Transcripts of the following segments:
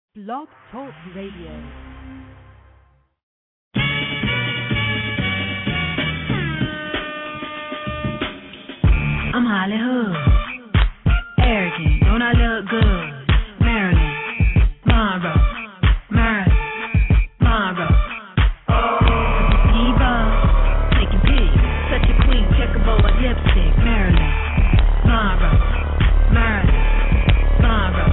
Blog Talk Radio. I'm Hollywood, arrogant, don't I look good? Marilyn Monroe, Marilyn Monroe. Diva, taking pics, such a queen, checkerboard lipstick. Marilyn Monroe, Marilyn Monroe.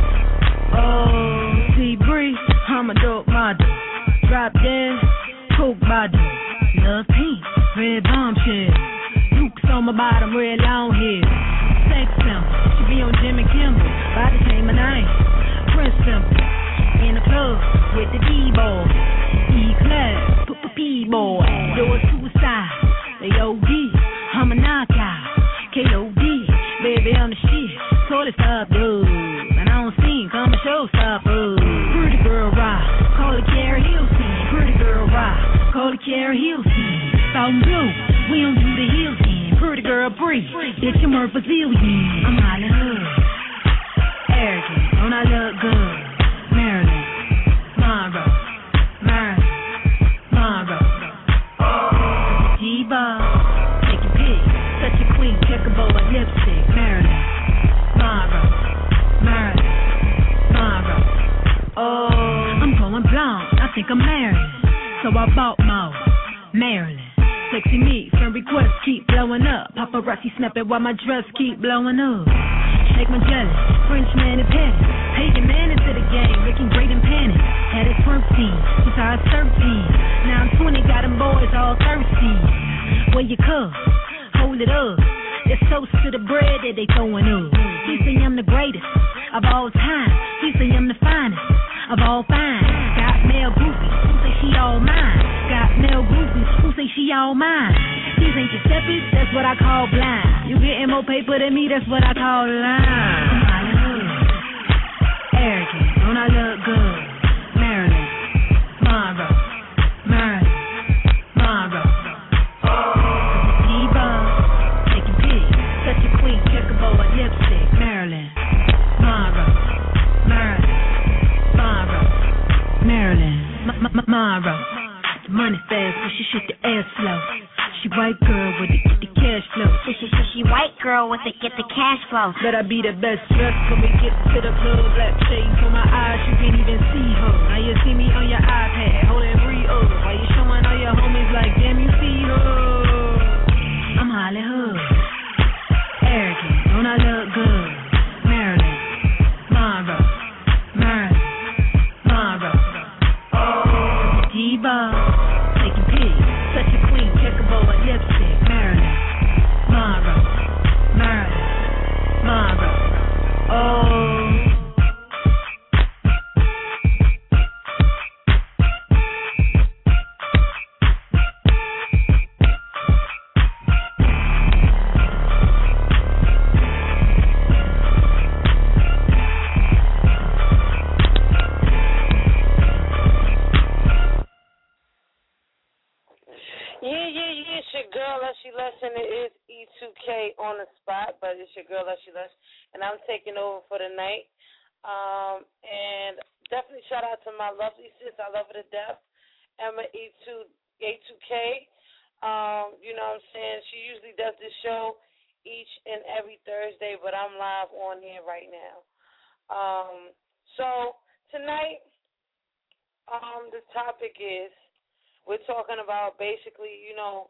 Oh, see Bree, I'm a dope model. Drop dead, coke bottle. Love pink, red bombshell. Dukes on my bottom, red long hair. Sex symbol, she be on Jimmy Kimmel. By the name of name, Prince symbol. In the club with the D-boy. E-class, P-boy. Do a suicide, they OD. I'm a knockout, K.O.D. Baby, I'm the shit, so let's stop, dude. And I don't sing, come a showstopper. Pretty girl rock, call it Carrie Hilton. Pretty girl rock, call it Carrie Hilton. Salt and blue, we don't do the heels in. Pretty girl Bree, bitch, I'm worth a zillion. I'm Hollywood, arrogant, don't I look good? Marilyn Monroe, Marilyn Monroe. Diva, taking pics, such a queen, checkerboard lipstick. Marilyn Monroe, Marilyn Monroe. Oh, I'm going blonde, I think I'm married, so I bought more. Marilyn. Sexy me, friend requests keep blowing up. Paparazzi snapping while my dress keep blowing up. Shake my jelly, French man and petty. Pagan man into the game, looking great in panic. Had it twerking since I was 13. Now I'm 20, got them boys all thirsty. Where you cup, hold it up. It's toast to the bread that they throwing up. He say I'm the greatest of all time. He say I'm the finest of all fine. Got male groupies who say she all mine. Got male groupies who say she all mine. These ain't your steppies, that's what I call blind. You getting more paper than me, that's what I call line. I'm Hollywood, arrogant, don't I look good? Marilyn Monroe, Marilyn Monroe. Diva, taking pics, such a queen, checkerboard lipstick. Marilyn Monroe, Marilyn Monroe, Marilyn Monroe. The money fast, but she shoot the ass slow. She white girl with it, get the cash flow. She white girl with it, get the cash flow. But I be the best dressed when we get to the club. Black shades on my eyes, you can't even see her. Now you see me on your iPad, holding Brie up. While you showing all your homies like, damn, you see her. I'm Hollywood, arrogant, don't I look good? Marilyn Monroe, Marilyn Monroe. Diva, taking pics, such a queen, checkerboard lipstick. Marilyn Monroe, Marilyn Monroe. Oh. Yeah, it's your girl, Leslie Lesson. It is E2K on the spot, but it's your girl, Leslie Lesson, and I'm taking over for the night. And definitely shout out to my lovely sis, I love her to death, Emma A2K. You know what I'm saying? She usually does this show each and every Thursday, but I'm live on here right now. So tonight, the topic is, we're talking about basically,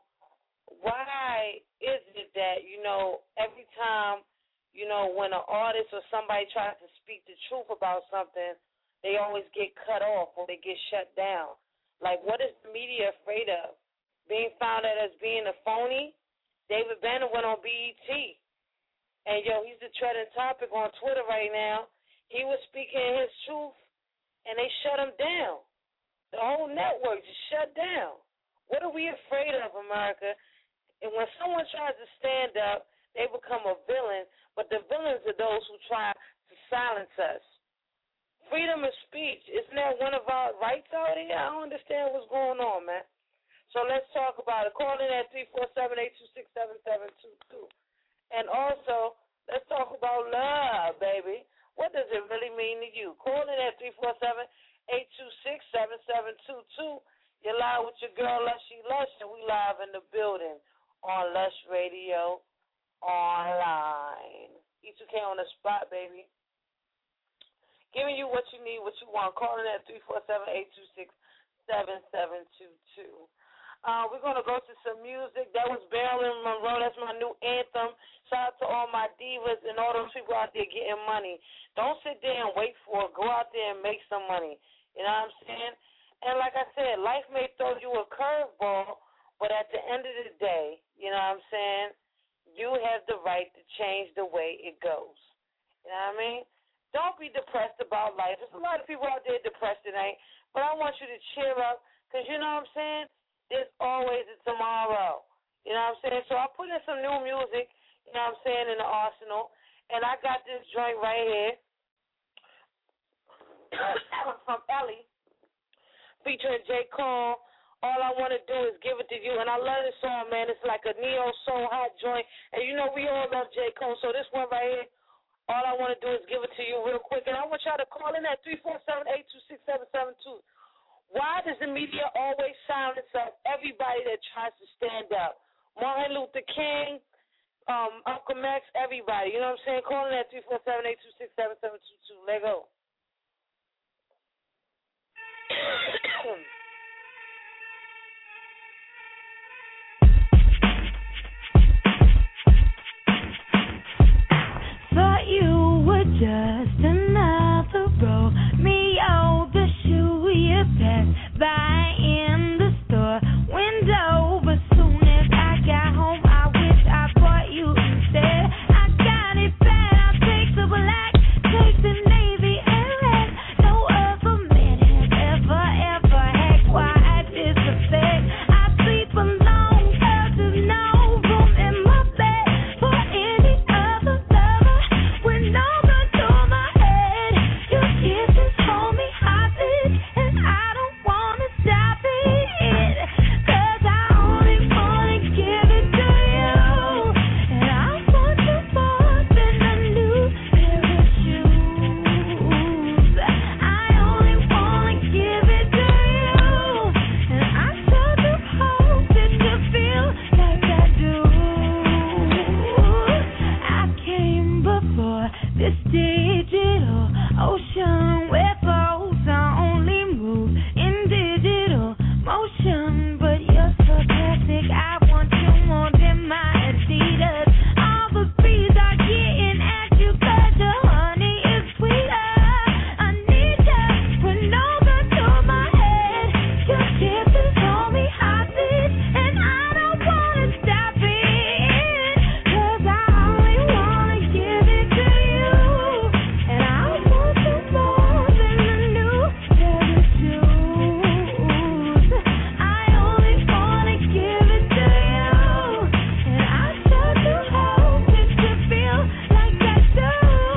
why is it that, every time, when an artist or somebody tries to speak the truth about something, they always get cut off or they get shut down. Like, what is the media afraid of? Being found out as being a phony? David Banner went on BET. And, he's the trending topic on Twitter right now. He was speaking his truth, and they shut him down. The whole network just shut down. What are we afraid of, America? And when someone tries to stand up, they become a villain, but the villains are those who try to silence us. Freedom of speech, isn't that one of our rights out here? I don't understand what's going on, man. So let's talk about it. Call in at 347-826-7722. And also, let's talk about love, baby. What does it really mean to you? Call in at 347-826-7722. You're live with your girl, Lushy Lush, and we live in the building on Lush Radio Online. E2K on the spot, baby. Giving you what you need, what you want. Call in at 347-826-7722. We're going to go to some music. That was Marilyn Monroe. That's my new anthem. Shout out to all my divas and all those people out there getting money. Don't sit there and wait for it. Go out there and make some money. You know what I'm saying? And like I said, life may throw you a curveball, but at the end of the day, you know what I'm saying, you have the right to change the way it goes. You know what I mean? Don't be depressed about life. There's a lot of people out there depressed tonight, but I want you to cheer up because, you know what I'm saying, there's always a tomorrow. You know what I'm saying? So I put in some new music, you know what I'm saying, in the arsenal, and I got this joint right here from Ellie, featuring J. Cole. All I want to do is give it to you, and I love this song, man. It's like a neo-soul hot joint, and you know we all love J. Cole, so this one right here, all I want to do is give it to you real quick, and I want y'all to call in at 347-826-7722. Why does the media always silence up everybody that tries to stand up? Martin Luther King, Malcolm X, everybody. You know what I'm saying? Call in at 347-826-7722. Let go. Thought you were just another Romeo, the shoe you passed by in the store window. But soon as I got home, I wish I bought you instead. I got it bad, I'll take the black, take the navy and red. No other man has ever had quite this effect. I sleep alone 'cause there's no room in my bed for any other lover. When no gun to my head, your kisses hold me hostage, and I don't wanna stop it. 'Cause I only wanna give it to you, and I want you more than a new pair of shoes. I only wanna give it to you, and I sure do hope that you feel like I do. I came before this digital ocean where thoughts only move in digital motion, but you're sarcastic. I want you more than my Adidas. All the bees are getting at you 'cause your honey is sweeter. I need you with no gun to my head. Your kisses hold me hostage, and I don't wanna stop it. 'Cause I only wanna give it to you, and I want you more than a new pair of shoes. I only wanna give it to you, and I sure do hope that you feel like I do.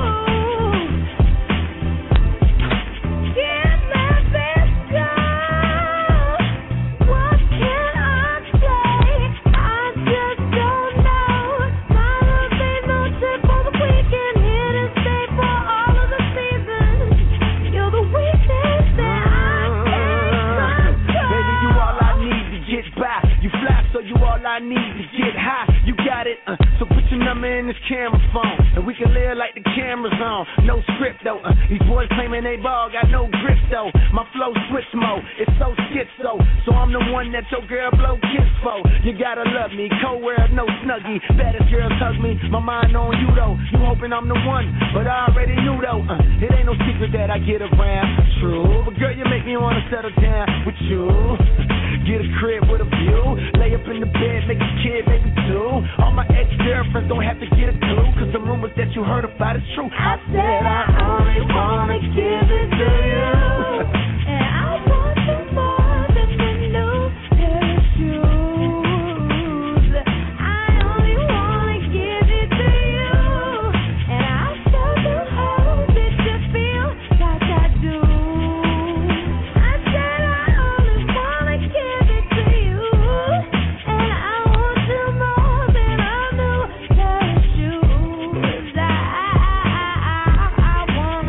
Give my best girl. What can I say? I just don't know. My love ain't no trip for the weekend. Here to stay for all of the seasons. You're the weakness that I can't Baby, you all I need to get by. You fly, so you all I need to get high. You got it, so put your number in this camera phone, and we can live like the camera's on. No script though, these boys claiming they ball, got no grip though. My flow switch mode, it's so schizo, so I'm the one that your girl blow kiss for. You gotta love me, co-wear, no snuggie. Baddest girls hug me, my mind on you though. You hoping I'm the one, but I already knew though. It ain't no secret that I get around, true. But girl, you make me wanna settle down with you. Get a crib with a view, lay up in the bed, make a kid, maybe two. All my ex-girlfriends don't have to get a clue, 'cause the rumors that you heard about is true. I said I only wanna give it to you, and I want you more than a new pair of shoes. I only wanna give it to you, and I sure do hope that you feel like I do. I said I only wanna give it to you, and I want you more than a new pair of shoes. I want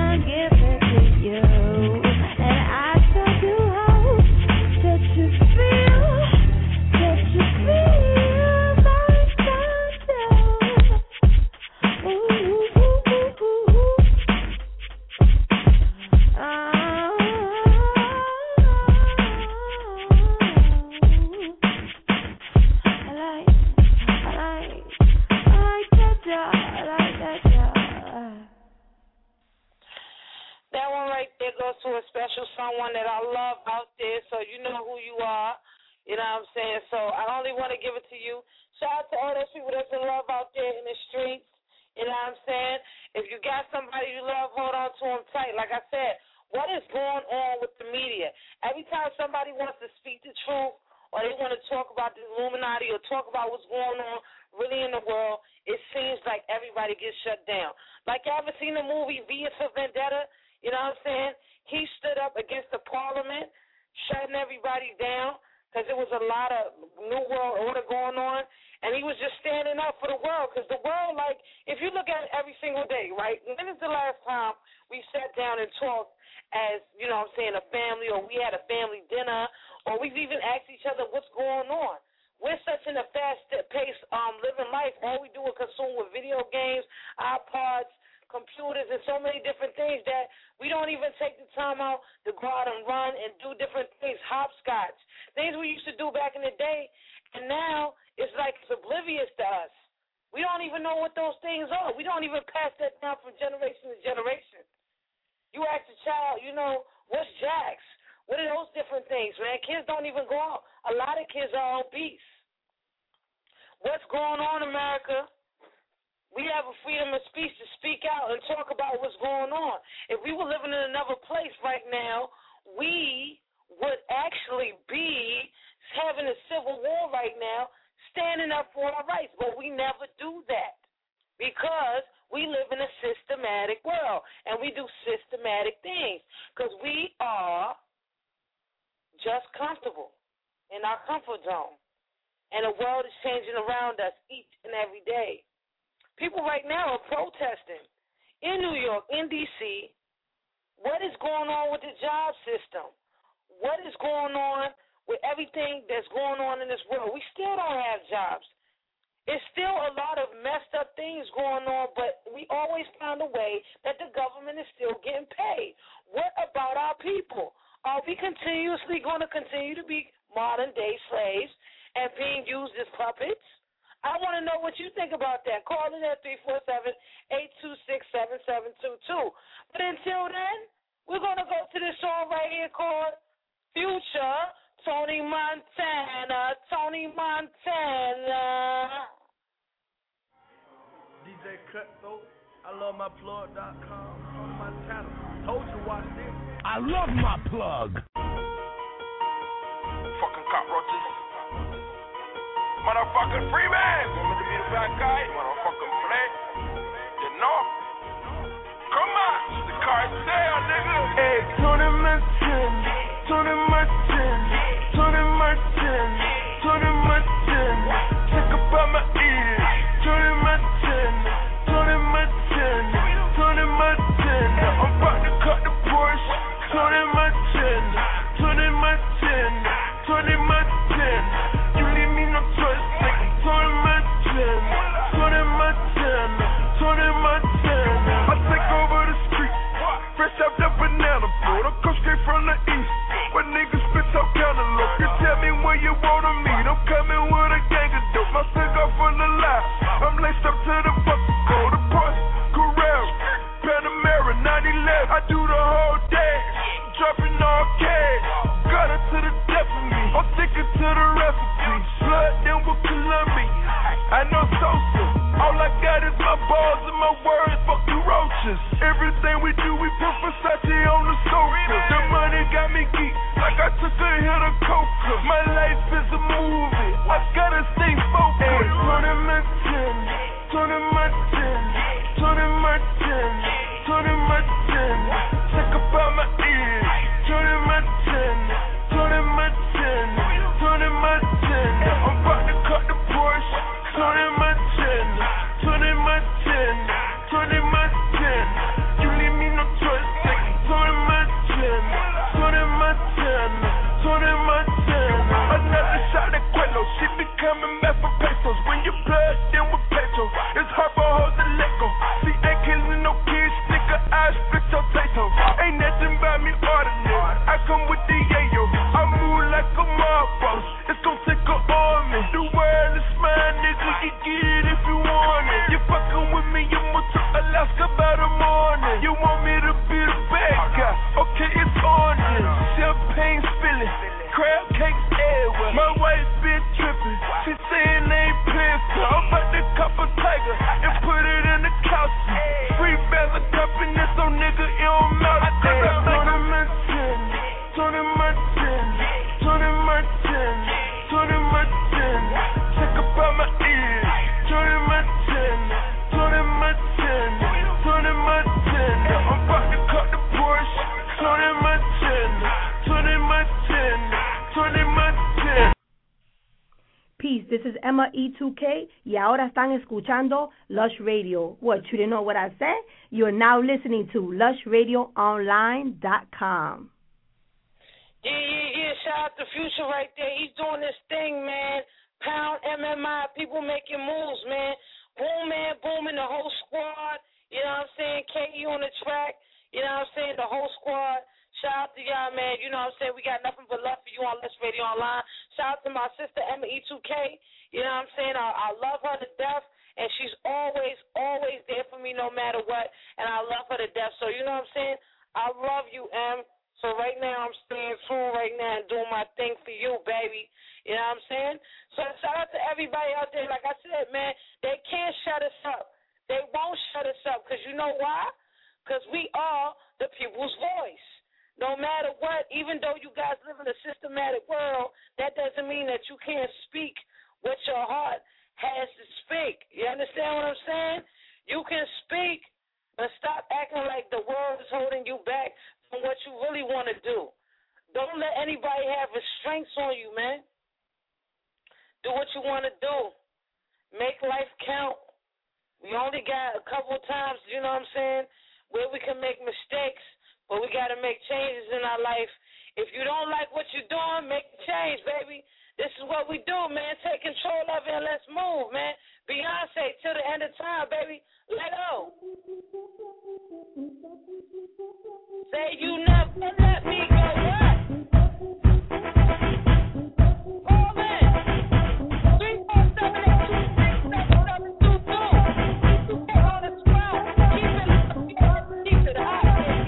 special someone that I love out there, so you know who you are. You know what I'm saying? So I only want to give it to you. Shout out to all those people that's in love out there in the streets. You know what I'm saying? If you got somebody you love, hold on to them tight. Like I said, what is going on with the media? Every time somebody wants to speak the truth or they want to talk about the Illuminati or talk about what's going on really in the world, it seems like everybody gets shut down. Like, you ever seen the movie V for Vendetta? You know what I'm saying? He stood up against the parliament, shutting everybody down because there was a lot of New World Order going on, and he was just standing up for the world because the world, like, if you look at it every single day, right, when is the last time we sat down and talked as, you know what I'm saying, a family, or we had a family dinner, or we've even asked each other what's going on? We're such in a fast-paced living life. All we do is consume with video games, iPods, computers, and so many different things that we don't even take the time out to go out and run and do different things, hopscotch, things we used to do back in the day, and now it's like it's oblivious to us. We don't even know what those things are. We don't even pass that down from generation to generation. You ask a child, you know, what's jacks? What are those different things, man? Kids don't even go out. A lot of kids are obese. What's going on, America? We have a freedom of speech to speak out and talk about what's going on. If we were living in another place right now, we would actually be having a civil war right now, standing up for our rights. But we never do that because we live in a systematic world and we do systematic things because we are just comfortable in our comfort zone. And the world is changing around us each and every day. People right now are protesting in New York, in D.C. What is going on with the job system? What is going on with everything that's going on in this world? We still don't have jobs. It's still a lot of messed up things going on, but we always find a way that the government is still getting paid. What about our people? Are we continuously going to continue to be modern-day slaves and being used as puppets? I want to know what you think about that. Call in at 347-826-7722. But until then, we're going to go to this song right here called Future, Tony Montana, Tony Montana. DJ Cutthroat, I love my plug.com, Tony Montana. Told you watch this. I love my plug. Fucking cockroaches. Motherfucking free man. Want me to be the bad guy? Motherfucking play. You know? Come on. The car is there, nigga. Hey, Tony Montana, Tony Montana, Tony Montana, Tony Montana. Think about my ears. Tony Montana, Tony Montana, Tony Montana. I'm about to cut the Porsche. Tony Montana, Tony Montana, Tony Montana. You leave me no choice, nigga. Tony Montana, Tony Montana, Tony Montana. I take over the street, fresh out that banana boat. I come straight from the east, where niggas spit out cantaloupe. You tell me where you wanna meet, I'm coming with a gang of dope. My cigar full of lies, I'm laced up to the bucket. Go to Porsche, Corral, Panamera, 911. I do the whole dance, dropping all cash. Got it to the death of me, I'm sticking to the recipe. Blood then with Columbia, I know Sosa. All I got is my balls and my words, fuck you roaches. Everything we do, we put Versace on the sofa. The money got me geek, like I took a hit of coca. My life is a movie, I gotta stay focused. Hey, Tony Montana, Tony Montana, Tony Montana, Tony Montana. Think about my ears. Tony Montana, Tony Montana, Tony Montana. I'm about to cut the Porsche. Tony Montana, Tony Montana, Tony Montana. You leave me no choice, like Tony Montana, chin. Champagne spilling, crab cakes everywhere. My wife been tripping, she saying they ain't playing fair. I'm about to cop a tiger and put it in the couch. Free bag of cupping this on nigga, it don't matter. Tony Martin, Tony Martin, Tony Martin, Tony Martin. Check about my ears, Tony Martin, Tony Martin, Tony Martin. I'm about to cut the Porsche, Tony Martin, Tony Martin, Tony Martin. Peace, this is Emma E2K y ahora están escuchando Lush Radio. What, you didn't know what I said? You are now listening to LushRadioOnline.com. Yeah. Shout out to Future right there. He's doing this thing, man. Pound MMI, people making moves, man. Booming the whole squad. You know what I'm saying? KE on the track. You know what I'm saying? The whole squad. Shout out to y'all, man. You know what I'm saying? We got nothing but love for you on Lush Radio Online. Shout out to my sister, Emma E2K. You know what I'm saying? I love her to death, and she's always there for me no matter what, and I love her to death. So, you know what I'm saying? I love you, Em. So right now I'm staying tuned right now and doing my thing for you, baby. You know what I'm saying? So shout out to everybody out there. Like I said, man, they can't shut us up. They won't shut us up because you know why? Because we are the people's voice. No matter what, even though you guys live in a systematic world, that doesn't mean that you can't speak what your heart has to speak. You understand what I'm saying? You can speak, but stop acting like the world is holding you back from what you really want to do. Don't let anybody have restraints on you, man. Do what you want to do. Make life count. We only got a couple of times, you know what I'm saying, where we can make mistakes. But we got to make changes in our life. If you don't like what you're doing, make a change, baby. This is what we do, man. Take control of it and let's move, man. Beyonce, till the end of time, baby. Let go. Say you never let me go. What? Oh, man. 347-826-7722. Get on the spot. Keep it hot, baby.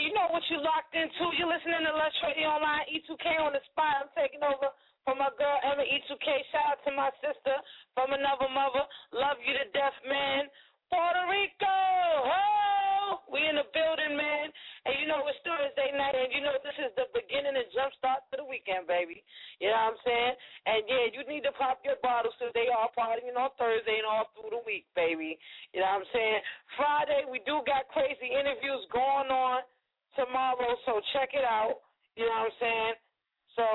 you know what you locked into. You're listening to Lush Radio Online, E2K on the spot. I'm taking over from my girl, Emma E2K. Shout out to my sister from another mother. Love you to death, man. Puerto Rico, ho! We in the building, man. And you know it's Thursday night, and you know this is the beginning and jump start to the weekend, baby. You know what I'm saying? And yeah, you need to pop your bottles because they are partying on Thursday and all through the week, baby. You know what I'm saying? Friday, we do got crazy interviews going on tomorrow, so check it out. You know what I'm saying? So,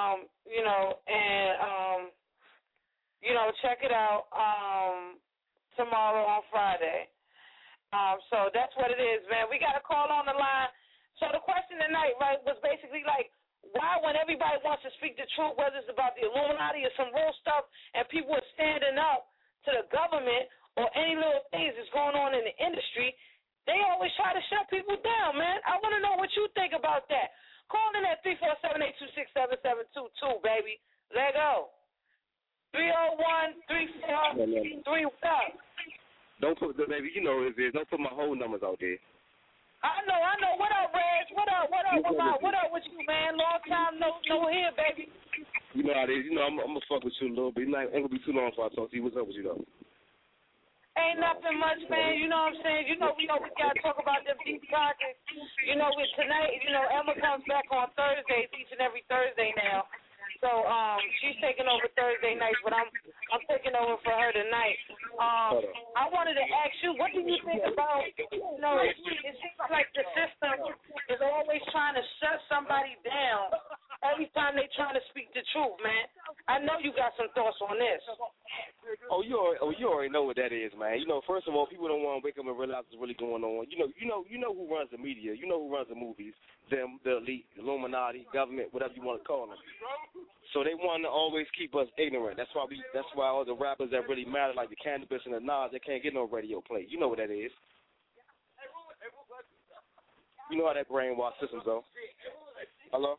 check it out tomorrow on Friday. So that's what it is, man. We got a call on the line. So the question tonight, right, was basically like, why when everybody wants to speak the truth, whether it's about the Illuminati or some real stuff, and people are standing up to the government or any little things that's going on in the industry, they always try to shut people down, man. I want to know what you think about that. Call in at 347-826-7722, baby. Let go. 301-343. What's up? Don't put, baby, you know what it is. Don't put my whole numbers out there. I know. What up, Reg? What up with you, man? Long time no here, baby. You know how it is. You know, I'm going to fuck with you a little bit. It ain't going to be too long before I talk to you. What's up with you, though? Ain't nothing much, man. You know what I'm saying? You know, we got to talk about them deep pockets. You know, tonight, you know, Emma comes back on Thursdays, each and every Thursday now. So she's taking over Thursday nights, but I'm taking over for her tonight. I wanted to ask you, what do you think about, you know, it seems like the system is always trying to shut somebody down every time they trying to speak the truth, man. I know you got some thoughts on this. You already know what that is, man. You know, first of all, people don't want to wake up and realize what's really going on. You know who runs the media. You know who runs the movies. Them, the elite, the Illuminati, government, whatever you want to call them. So they want to always keep us ignorant. That's why all the rappers that really matter, like the Cannabis and the Nas, they can't get no radio play. You know what that is. You know how that brainwash system go. Hello?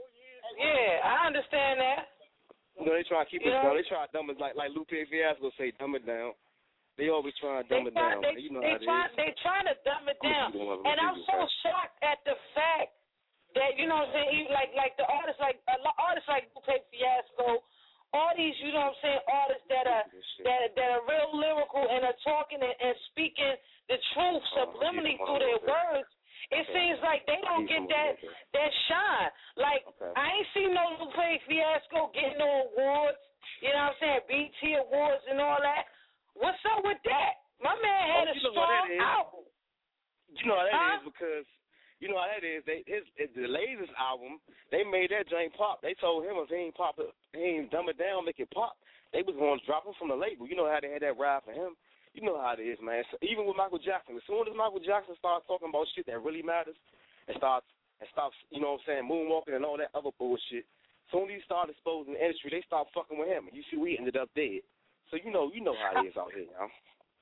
Yeah, I understand that. You know, they try to keep us down. They try to dumb it like Lupe Fiasco say, dumb it down. They always try to dumb it down. You know how it is. They trying to dumb it down. And I'm so shocked at the fact that, you know what I'm saying, like the artists like Lupe Fiasco, all these, you know what I'm saying, artists that are real lyrical and are talking and speaking the truth subliminally through their words. It seems like they don't get that shine. Like, I ain't seen no Lupe Fiasco getting no awards, you know what I'm saying, BT Awards and all that. What's up with that? My man had a strong album. You know how that is because, you know how that is. The latest album, they made that joint pop. They told him if he ain't dumb it down, make it pop, they was going to drop him from the label. You know how they had that ride for him? You know how it is, man. So even with Michael Jackson, as soon as Michael Jackson starts talking about shit that really matters and stops, you know what I'm saying, moonwalking and all that other bullshit, as soon as he started exposing the industry, they stopped fucking with him. You see, we ended up dead. So you know how it is out here, y'all.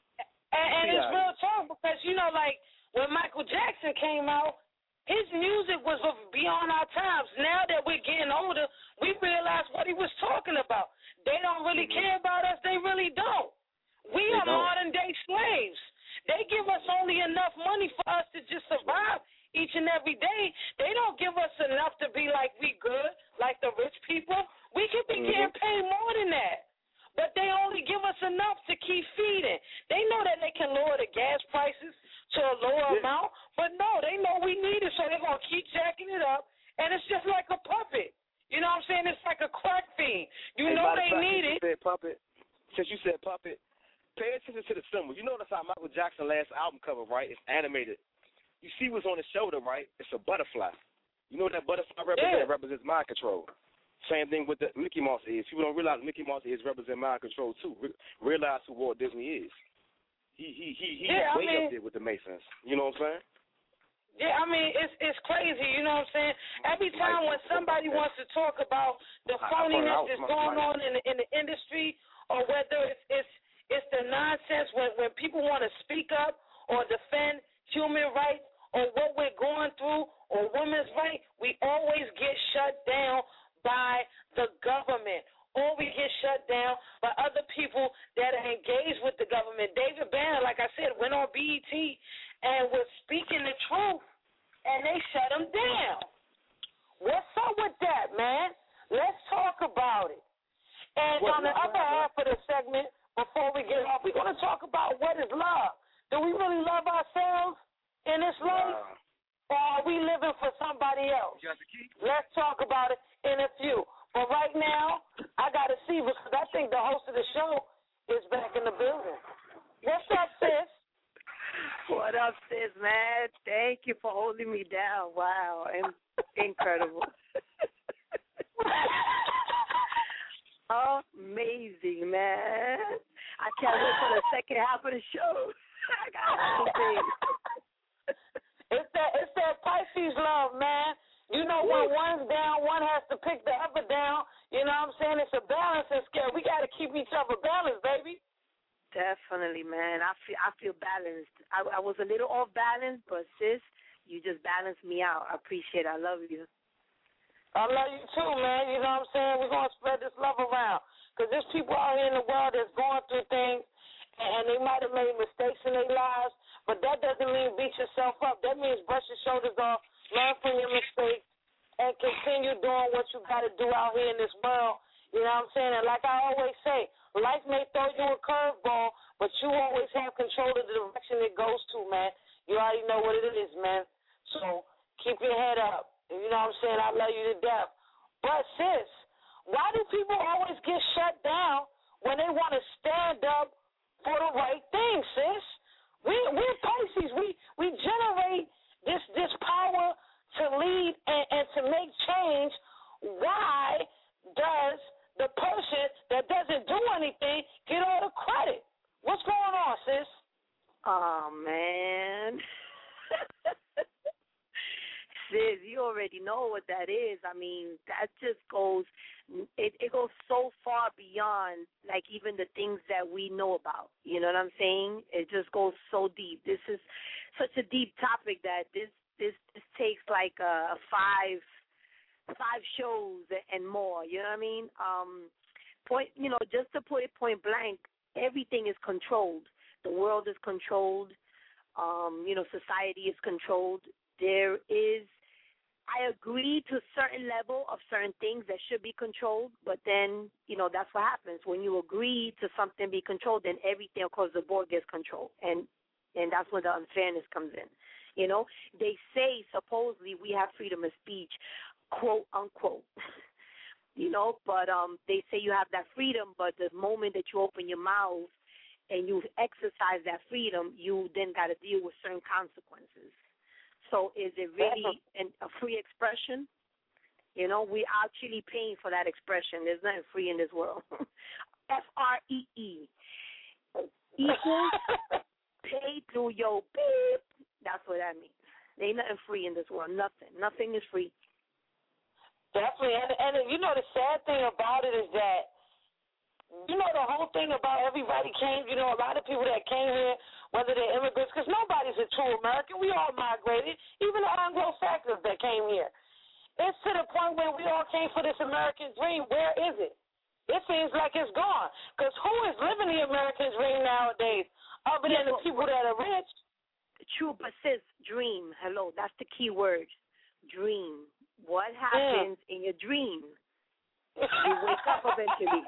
And it's real talk because, you know, like when Michael Jackson came out, his music was beyond our times. Now that we're getting older, we realize what he was talking about. They don't really care about us. They really don't. We are modern-day slaves. They give us only enough money for us to just survive each and every day. They don't give us enough to be like we good, like the rich people. We could be getting paid more than that. But they only give us enough to keep feeding. They know that they can lower the gas prices to a lower amount, but no, they know we need it, so they're going to keep jacking it up, and it's just like a puppet. You know what I'm saying? It's like a crack fiend. You know they need it. Since you said puppet, pay attention to the symbols. You notice how Michael Jackson's last album cover, right? It's animated. You see what's on the shoulder, right? It's a butterfly. You know what that butterfly represents? It represents mind control. Same thing with the Mickey Mouse ears. People don't realize Mickey Mouse ears represent mind control too. Realize who Walt Disney is. He's way up there with the Masons. You know what I'm saying? Yeah, I mean it's crazy. You know what I'm saying? Every time when somebody wants to talk about the phoniness that's going on in the industry, or whether it's the nonsense when people want to speak up or defend human rights or what we're going through or women's rights, we always get shut down by the government, or we get shut down by other people that are engaged with the government. David Banner, like I said, went on BET and was speaking the truth, and and they shut them down. What's up with that, man? Let's talk about it. And on the other half of the segment, before we get off, we're going to talk about what is love. Do we really love ourselves in this life? Or are we living for somebody else? Let's talk about it in a few. But right now, I got to see, because I think the host of the show is back in the building. What's up, sis? What up, sis, man? Thank you for holding me down. Wow, incredible. Amazing, man. I can't wait for the second half of the show. I got to say. It's that Pisces love, man. You know, when one's down, one has to pick the other down. You know what I'm saying? It's a balancing scale. We got to keep each other balanced, baby. Definitely, man. I feel balanced. I was a little off balance, but sis, you just balanced me out. I appreciate it. I love you. I love you too, man. You know what I'm saying? We're going to spread this love around. Because there's people out here in the world that's going through things, and they might have made mistakes in their lives, but that doesn't mean beat yourself up. That means brush your shoulders off, learn from your mistakes, and continue doing what you got to do out here in this world. You know what I'm saying? And like I always say, life may throw you a curveball, but you always have control of the direction it goes to, man. You already know what it is, man. So keep your head up. You know what I'm saying? I love you to death. But, sis, why do people always get shut down when they want to stand up for the right thing, sis? We're Pisces. We generate this power to lead and to make change. Why does the person that doesn't do anything get all the credit? What's going on, sis? Oh, man. Sis, you already know what that is. I mean, that just goes, it goes so far beyond, like, even the things that we know about. You know what I'm saying? It just goes so deep. This is such a deep topic that this takes like five shows and more. You know what I mean? Just to put it point blank, everything is controlled. The world is controlled. Society is controlled. I agree to a certain level of certain things that should be controlled, but then, that's what happens. When you agree to something be controlled, then everything across the board gets controlled, and that's when the unfairness comes in. They say supposedly we have freedom of speech, quote, unquote, but they say you have that freedom, but the moment that you open your mouth and you exercise that freedom, you then got to deal with certain consequences. So is it really a free expression? We are actually paying for that expression. There's nothing free in this world. FREE. Equals pay through your beep. That's what that means. There ain't nothing free in this world. Nothing. Nothing is free. Definitely. And the sad thing about it is that, the whole thing about everybody came, a lot of people that came here, whether they're immigrants, because nobody's a true American. We all migrated, even the Anglo-Saxons that came here. It's to the point where we all came for this American dream. Where is it? It seems like it's gone. Because who is living the American dream nowadays other than the people that are rich? True, but sis, dream. Hello, that's the key word. Dream. What happens in your dream? You wake up eventually.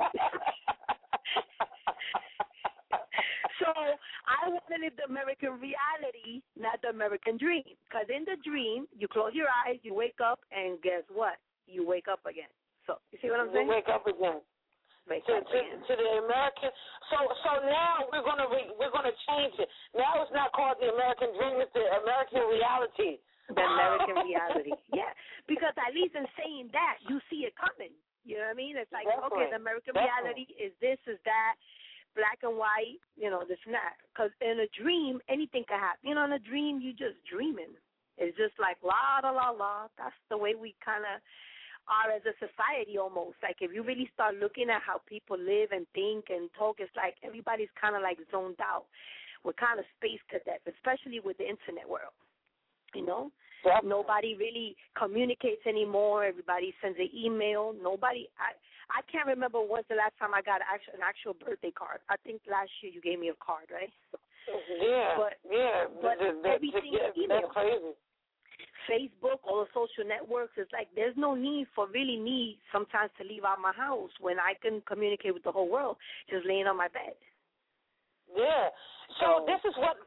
So I want to live the American reality, not the American dream. Because in the dream, you close your eyes, you wake up, and guess what? You wake up again. So you see what I'm saying? You wake up again. To the American. So now we're gonna change it. Now it's not called the American dream; it's the American reality. The American reality. Yeah, because at least in saying that, you see it coming. You know what I mean? It's like, okay, the American reality is this, is that, black and white, this and that. Because in a dream, anything can happen. In a dream, you just dreaming. It's just like, la, la, la, la. That's the way we kind of are as a society almost. Like, if you really start looking at how people live and think and talk, it's like everybody's kind of like zoned out. We're kind of space cadets, especially with the internet world. Nobody really communicates anymore. Everybody sends an email. I can't remember when's the last time I got an actual birthday card. I think last year you gave me a card, right? Yeah. But everything is email. That's crazy. Facebook, all the social networks, it's like there's no need for really me sometimes to leave out my house when I can communicate with the whole world just laying on my bed. Yeah. So this is what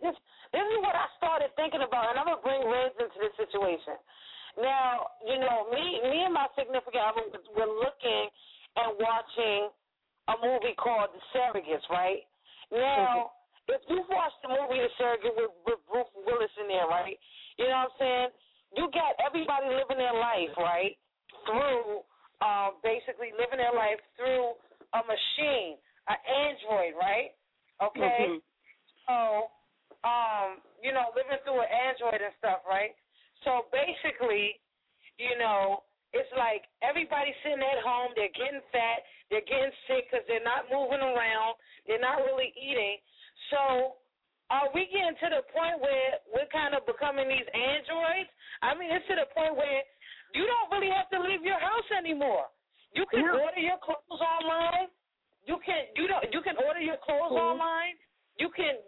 I started thinking about, and I'm gonna bring Riz into this situation. Now, you know, me and my significant other were looking and watching a movie called The Surrogates, right? Now, if you've watched the movie The Surrogate with Bruce Willis in there, right? You know what I'm saying? You got everybody living their life, right, through basically living their life through a machine, an android, right? Okay? So, you know, living through an android and stuff, right? So basically, you know, it's like everybody's sitting at home, they're getting fat, they're getting sick because they're not moving around, they're not really eating. So are we getting to the point where we're kind of becoming these androids? I mean, it's to the point where you don't really have to leave your house anymore. You can order your clothes online. You can order your clothes online. You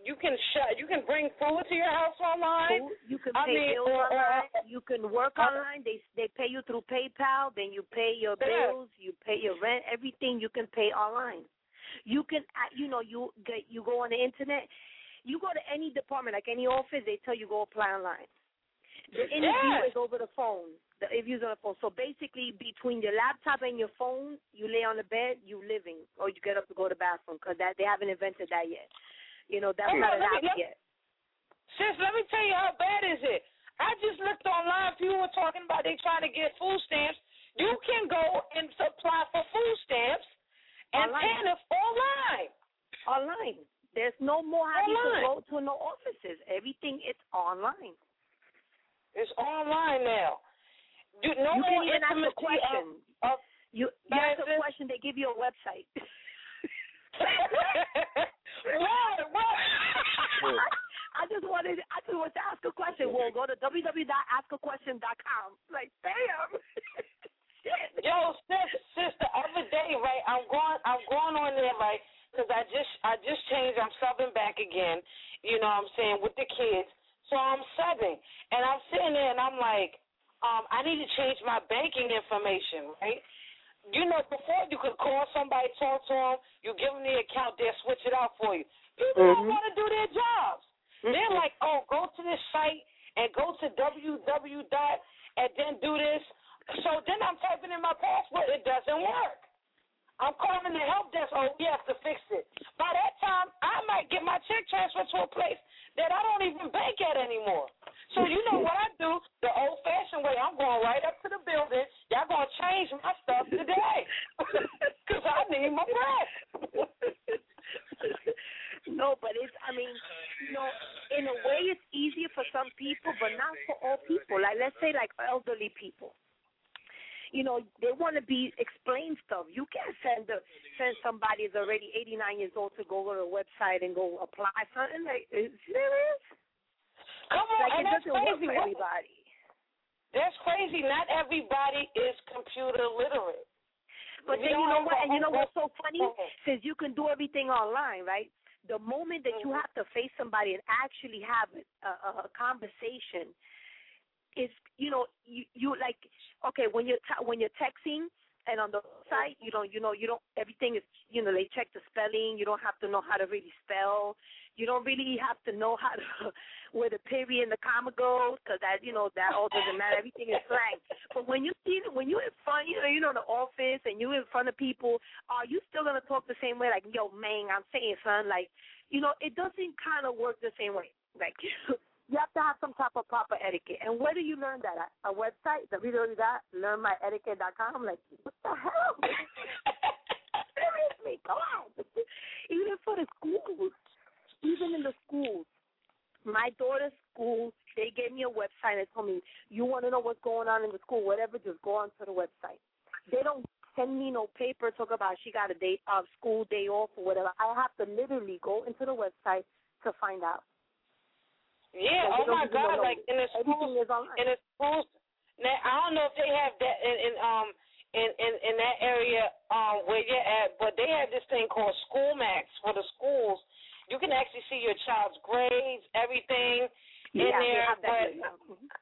can bring food to your house online. You can pay bills online. You can work online. They pay you through PayPal. Then you pay your bills. You pay your rent. Everything you can pay online. You can, you go on the internet. You go to any department, like any office, they tell you go apply online. The interview is over the phone. The interview's on the phone. So basically, between your laptop and your phone, you lay on the bed, you living, or you get up to go to the bathroom because they haven't invented that yet. You know, that's not an app yet. Sis, let me tell you how bad is it. I just looked online. People were talking about they trying to get food stamps. You can go and apply for food stamps and TANF online. Online. There's no more having to go to no offices. Everything is online. It's online now. You can even ask a question. You ask a question, they give you a website. What? I just wanted to ask a question. We'll go to www.askaquestion.com. Like, damn. Yo, sis, the other day, right? I'm going on there, right? Because I just changed. I'm subbing back again. You know what I'm saying, with the kids. So I'm subbing, and I'm sitting there, and I'm like, I need to change my banking information, right? You know, before you could call somebody, talk to them, you give them the account, they'll switch it out for you. People don't want to do their jobs. They're like, oh, go to this site and go to www. and then do this. So then I'm typing in my password. It doesn't work. I'm calling the help desk. Oh, we have to fix it. By that time, I might get my check transferred to a place that I don't even bank at anymore. So you know what I do? The old-fashioned way. I'm going right up to the building. Y'all going to change my stuff today because I need my bread. No, but it's, I mean, you know, in a way it's easier for some people, but not for all people. Like, let's say, like, elderly people. You know, they want to be explain stuff. You can't send somebody who's already 89 years old to go to a website and go apply something. Like, is it serious? Come on, like, and it that's doesn't work crazy. for everybody. That's crazy. Not everybody is computer literate. But then you know what? And you know what's so funny? Since you can do everything online, right? The moment that you have to face somebody and actually have a conversation, is, you know, you like, okay, when you're texting and on the site, you don't everything is, you know, they check the spelling. You don't have to know how to really spell. You don't really have to know how to where the period and the comma goes, because that, you know, that all doesn't matter. Everything is slang. But when you're in front, you know, in the office and you're in front of people, are you still gonna talk the same way? Like, yo, man, I'm saying, son, like, you know, it doesn't kind of work the same way. Like, you have to have some type of proper etiquette. And where do you learn that at? A website, www.learnmyetiquette.com? Like, what the hell? Seriously, come on. Even for the schools, even in the schools, my daughter's school, they gave me a website and told me, you want to know what's going on in the school, whatever, just go onto the website. They don't send me no paper, talk about she got a day of school day off or whatever. I have to literally go into the website to find out. Yeah, like, oh my God, like in the schools, now I don't know if they have that in that area where you're at, but they have this thing called School Max for the schools. You can actually see your child's grades, everything in there. But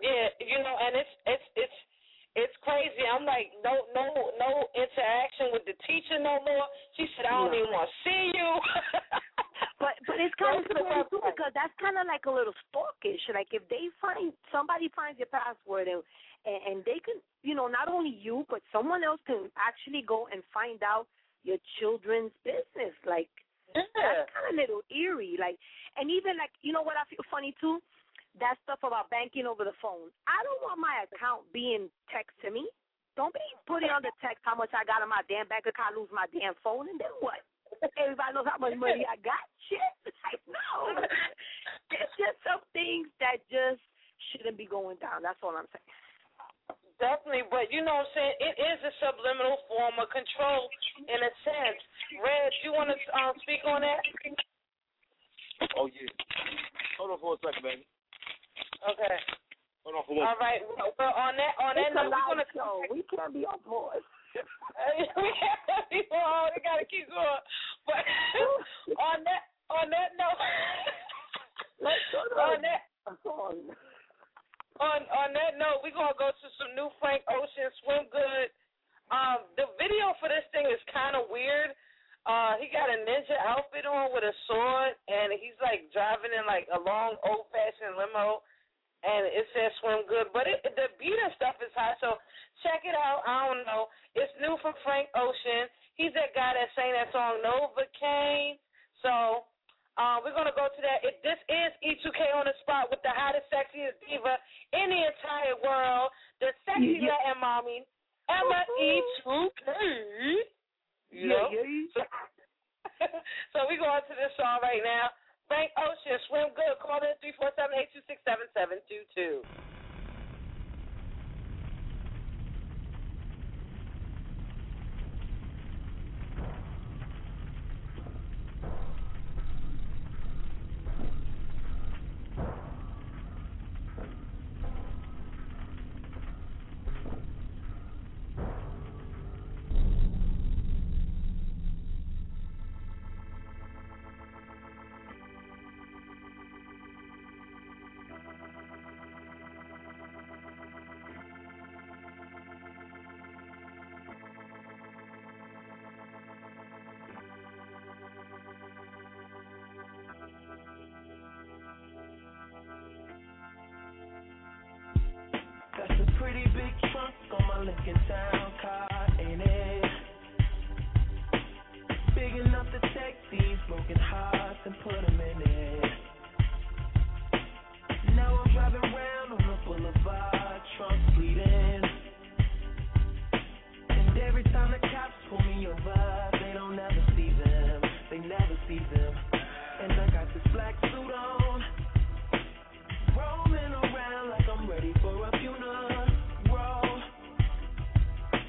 Yeah, and it's crazy. I'm like, no interaction with the teacher no more. She said, I don't even want to see you. But it's kind of scary too, because that's kind of like a little stalkish. Like if somebody finds your password and they can, not only you but someone else can actually go and find out your children's business. Like that's kind of a little eerie. Like, and even like, what I feel funny too. That stuff about banking over the phone. I don't want my account being text to me. Don't be putting on the text how much I got in my damn bank account, lose my damn phone, and then what? Everybody knows how much money I got. Shit. Like, no. It's just some things that just shouldn't be going down. That's all I'm saying. Definitely, but you know what I'm saying? It is a subliminal form of control in a sense. Red, you want to speak on that? Oh, yeah. Hold on for a second, baby. Okay. Hold on for one. All right. Well, on that note, we're gonna go. We can't be on pause. We can't be on. We gotta keep going. But on that note, let's go on that note, we're gonna go to some new Frank Ocean, Swim Good. The video for this thing is kind of weird. He got a ninja outfit on with a sword, and he's like driving in like a long old-fashioned limo, and it says Swim Good. But the beat and stuff is hot, so check it out. I don't know. It's new from Frank Ocean. He's that guy that sang that song Novocaine. So we're going to go to that. This is E2K on the spot with the hottest, sexiest diva in the entire world, the sexy Latin mommy, Emma E2K. So we go on to this song right now. Frank Ocean, Swim Good. Call in 347-826-7722. That's a pretty big trunk on my Lincoln Town car, ain't it? Big enough to take these broken hearts and put them in it. Now I'm driving around on the boulevard, trunk bleeding. And every time the cops pull me over, they don't ever see them. They never see them. And I got this black suit on, roaming around like I'm ready for a funeral.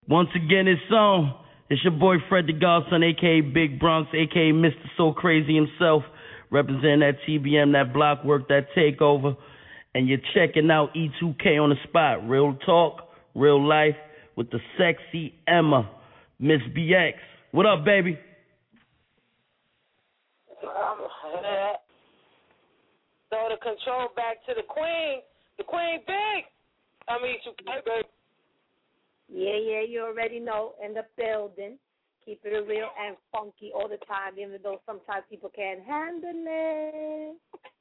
Once again, it's on. It's your boy Fred the Godson, a.k.a. Big Bronx, a.k.a. Mr. So Crazy himself, representing that TBM, that block work, that takeover. And you're checking out E2K on the spot. Real talk, real life, with the sexy Emma, Miss BX. What up, baby? Throw the control back to the queen. The queen big. I mean, E2K, baby. Yeah, you already know. In the building. Keep it real and funky all the time, even though sometimes people can't handle it.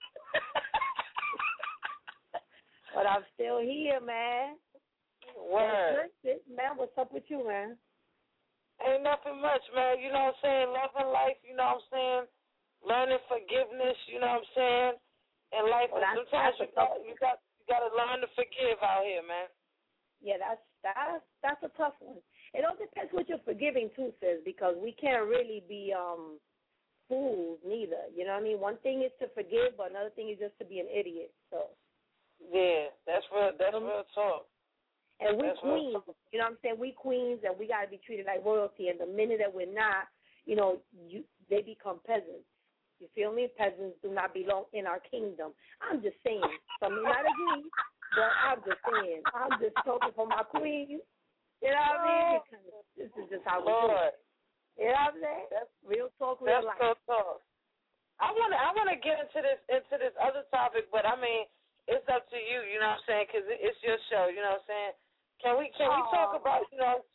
But I'm still here, man. Word. Man, what's up with you, man? Ain't nothing much, man. You know what I'm saying? Loving life, you know what I'm saying? Learning forgiveness, you know what I'm saying? And life, sometimes you got to learn to forgive out here, man. Yeah, that's a tough one. It all depends what you're forgiving too, sis, because we can't really be fools neither. You know what I mean? One thing is to forgive, but another thing is just to be an idiot. So yeah, that's real talk. And we're queens, you know what I'm saying? We queens, and we got to be treated like royalty. And the minute that we're not, you know, they become peasants. You feel me? Peasants do not belong in our kingdom. I'm just saying. Some may not agree, but I'm just saying. I'm just talking for my queens. You know what I mean? Because this is just how we do it. You know what I'm saying? That's real talk, real life. That's talk. I wanna get into this other topic, but I mean, it's up to you. You know what I'm saying? Because it's your show. You know what I'm saying? Can we talk about, you know?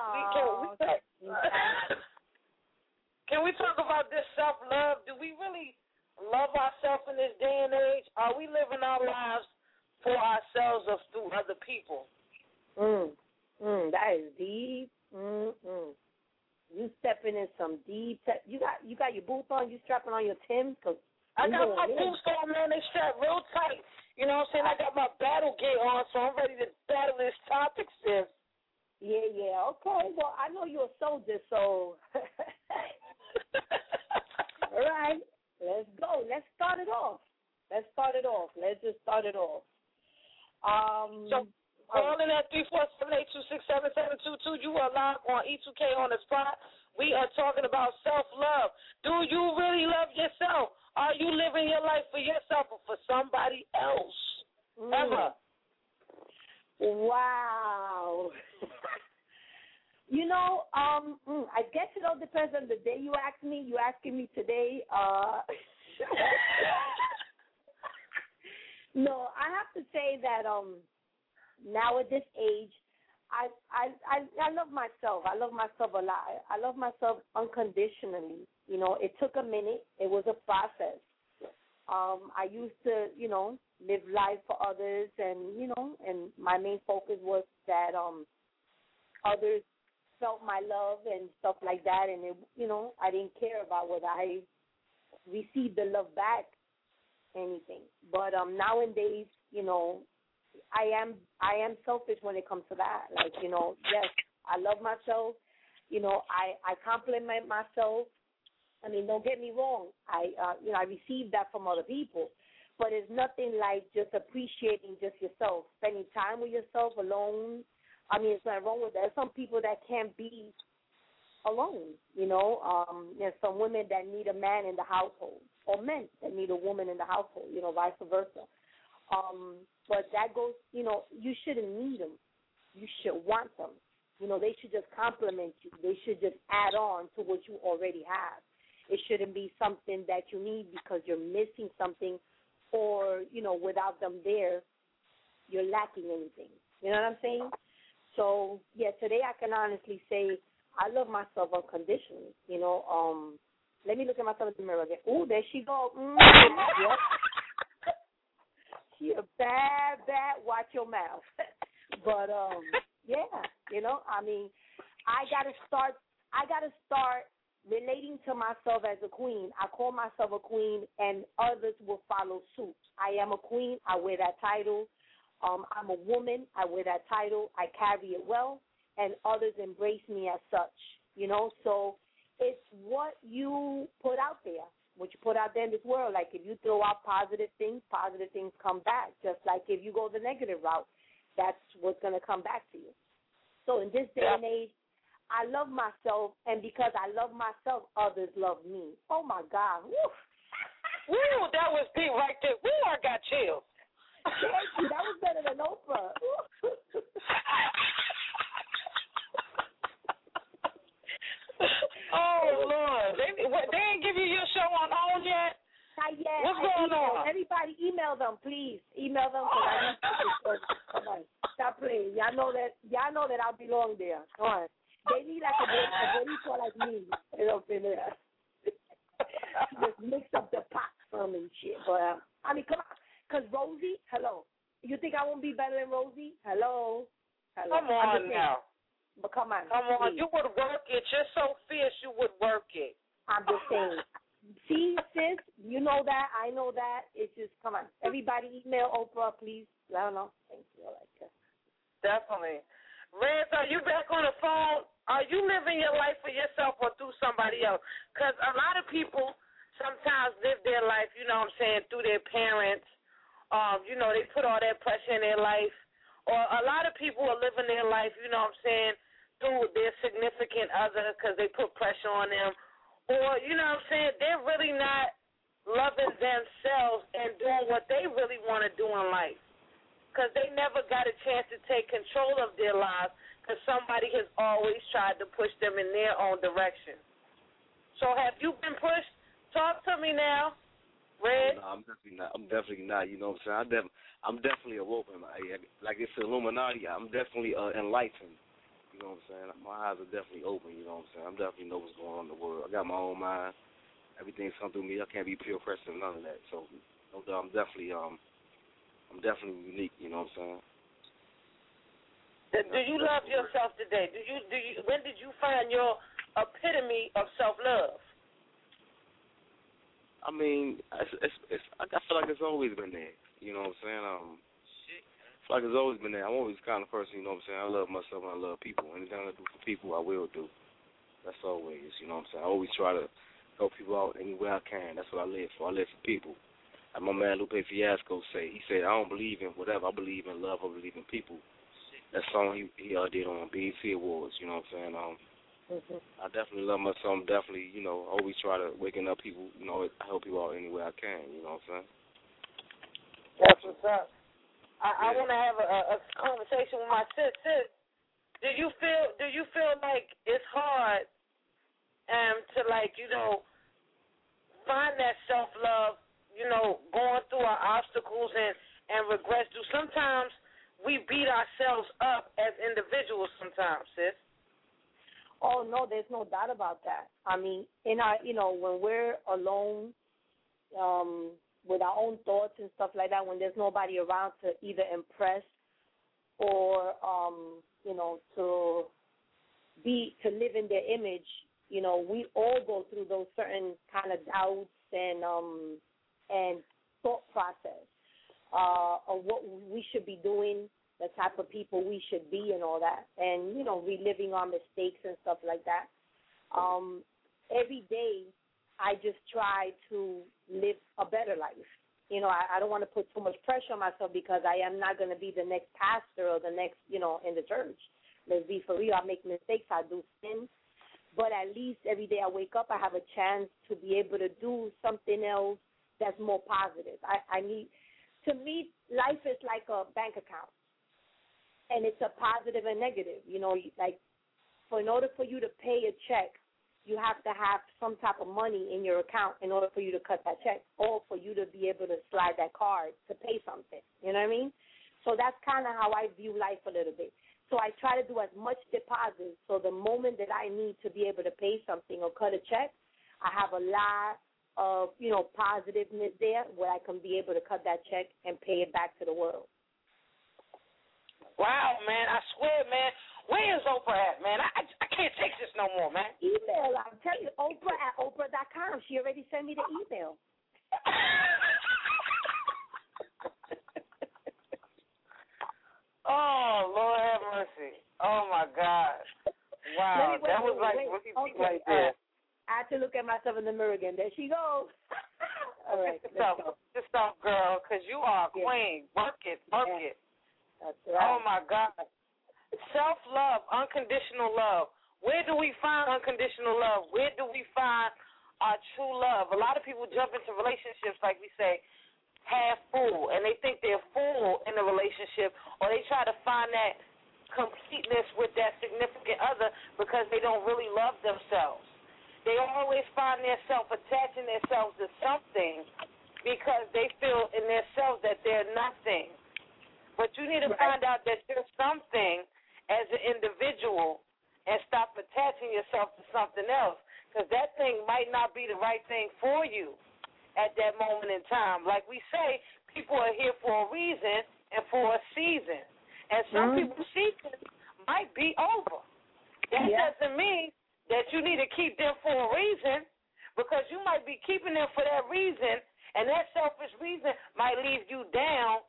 Can we talk about this self-love? Do we really love ourselves in this day and age? Are we living our lives for ourselves or through other people? That is deep. You stepping in some deep. You got your boots on. You strapping on your Timbs? Cause I got my boots on, man. They strap real tight. You know what I'm saying? I got my battle gear on, so I'm ready to battle this topic, sis. Yeah. Okay. Well, I know you're a soldier, so. All right. Let's go. Let's start it off. Let's just start it off. So, calling at 347-826-7722. You are live on E2K on the spot. We are talking about self-love. Do you really love yourself? Are you living your life for yourself or for somebody else? Emma. Wow. You know, I guess it all depends on the day you ask me. You asking me today. No, I have to say that now at this age, I love myself. I love myself a lot. I love myself unconditionally. You know, it took a minute. It was a process. I used to, you know, live life for others, and, you know, and my main focus was that others felt my love and stuff like that, and, it, you know, I didn't care about whether I received the love back, anything. But nowadays, you know, I am selfish when it comes to that. Like, you know, yes, I love myself. You know, I compliment myself. I mean, don't get me wrong. I receive that from other people, but it's nothing like just appreciating just yourself, spending time with yourself alone. I mean, it's not wrong with that. There's some people that can't be alone. You know, there's some women that need a man in the household, or men that need a woman in the household. You know, vice versa. But that goes, you know, you shouldn't need them. You should want them. You know, they should just compliment you. They should just add on to what you already have. It shouldn't be something that you need because you're missing something, or, you know, without them there, you're lacking anything. You know what I'm saying? So, yeah, today I can honestly say I love myself unconditionally. You know, let me look at myself in the mirror again. Ooh, there she go. Yep. She a bad, watch your mouth. But, yeah, you know, I mean, I gotta start relating to myself as a queen. I call myself a queen, and others will follow suit. I am a queen. I wear that title. I'm a woman. I wear that title. I carry it well, and others embrace me as such, you know. So it's what you put out there. What you put out there in this world. Like, if you throw out positive things come back. Just like if you go the negative route, that's what's going to come back to you. So in this day and age, I love myself, and because I love myself, others love me. Oh, my God. Woo. Woo, that was deep right there. Woo, I got chills. Thank you. That was better than Oprah. Oh, Lord. They didn't give you your show on OWN yet? Not yet. What's going on? Everybody email them, please. Email them. Come on. Stop playing. Y'all know that I belong there. Come on. They need like a bonito like me up in there. Just mix up the pot from and shit. But, I mean, come on. Because Rosie, hello. You think I won't be better than Rosie? Hello. Come on now. But come on. Come on. Please. You would work it. You're so fierce, you would work it. I'm just saying. See, sis, you know that. I know that. It's just, come on. Everybody email Oprah, please. Let her know. Thank you. I like that. Definitely. Rez, are you back on the phone? Are you living your life for yourself or through somebody else? Because a lot of people sometimes live their life, you know what I'm saying, through their parents. You know, they put all that pressure in their life. Or a lot of people are living their life, you know what I'm saying, through their significant other because they put pressure on them. Or, you know what I'm saying, they're really not loving themselves and doing what they really want to do in life because they never got a chance to take control of their lives because somebody has always tried to push them in their own direction. So have you been pushed? Talk to me now, Red. No, I'm definitely not. You know what I'm saying? I'm definitely awoken. Like it's Illuminati. I'm definitely enlightened. You know what I'm saying? My eyes are definitely open. You know what I'm saying? I definitely know what's going on in the world. I got my own mind. Everything's come through me. I can't be pure pressure, none of that. So, no doubt, I'm definitely unique. You know what I'm saying? Do you love yourself today? Do you? When did you find your epitome of self-love? I mean, I feel like it's always been there. You know what I'm saying? I feel like it's always been there. I'm always the kind of person, you know what I'm saying? I love myself and I love people. Anything I do for people, I will do. That's always, you know what I'm saying? I always try to help people out any way I can. That's what I live for. I live for people. Like my man Lupe Fiasco say, he said, I don't believe in whatever. I believe in love. I believe in people. That song he did on BET Awards, you know what I'm saying? I definitely love myself. I'm definitely, you know, always try to waking up people, you know, help people out any way I can, you know what I'm saying? That's what's up. I want to have a conversation with my sis. Do you feel like it's hard to, like, you know, find that self-love, you know, going through our obstacles and regrets? Do sometimes we beat ourselves up as individuals sometimes, sis? Oh, no, there's no doubt about that. I mean, in our, you know, when we're alone with our own thoughts and stuff like that, when there's nobody around to either impress or, you know, to live in their image, you know, we all go through those certain kind of doubts and thought process of what we should be doing, the type of people we should be and all that, and, you know, reliving our mistakes and stuff like that. Every day I just try to live a better life. You know, I don't want to put too much pressure on myself because I am not going to be the next pastor or the next, you know, in the church. Let's be for real. I make mistakes. I do sin. But at least every day I wake up, I have a chance to be able to do something else that's more positive. To me, life is like a bank account. And it's a positive and negative. You know, like, in order for you to pay a check, you have to have some type of money in your account in order for you to cut that check or for you to be able to slide that card to pay something. You know what I mean? So that's kind of how I view life a little bit. So I try to do as much deposit so the moment that I need to be able to pay something or cut a check, I have a lot of, you know, positiveness there where I can be able to cut that check and pay it back to the world. Wow, man, I swear, man. Where is Oprah at, man? I can't take this no more, man. Email. I'll tell you, Oprah@Oprah.com. She already sent me the email. Oh, Lord have mercy. Oh, my God. Wow, that was like really deep right there. I had to look at myself in the mirror again. There she goes. All right. Just stop, girl, because you are a queen. Work it. That's right. Oh, my God. self-love, unconditional love. Where do we find unconditional love? Where do we find our true love? A lot of people jump into relationships, like we say, half full, and they think they're full in a relationship, or they try to find that completeness with that significant other because they don't really love themselves. They always find themselves attaching themselves to something because they feel in themselves that they're nothing. But you need to find out that you're something as an individual and stop attaching yourself to something else, because that thing might not be the right thing for you at that moment in time. Like we say, people are here for a reason and for a season. And some people's seasons might be over. That doesn't mean that you need to keep them for a reason, because you might be keeping them for that reason, and that selfish reason might leave you down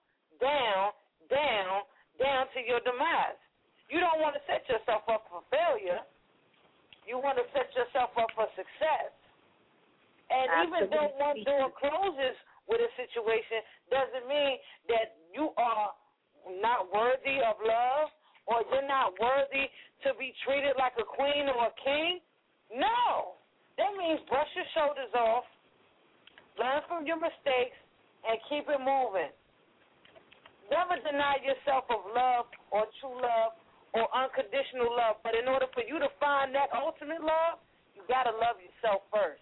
to your demise. You don't want to set yourself up for failure. You want to set yourself up for success. And even though one door closes with a situation, doesn't mean that you are not worthy of love or you're not worthy to be treated like a queen or a king. No. That means brush your shoulders off, learn from your mistakes, and keep it moving. Never deny yourself of love or true love or unconditional love. But in order for you to find that ultimate love, you got to love yourself first.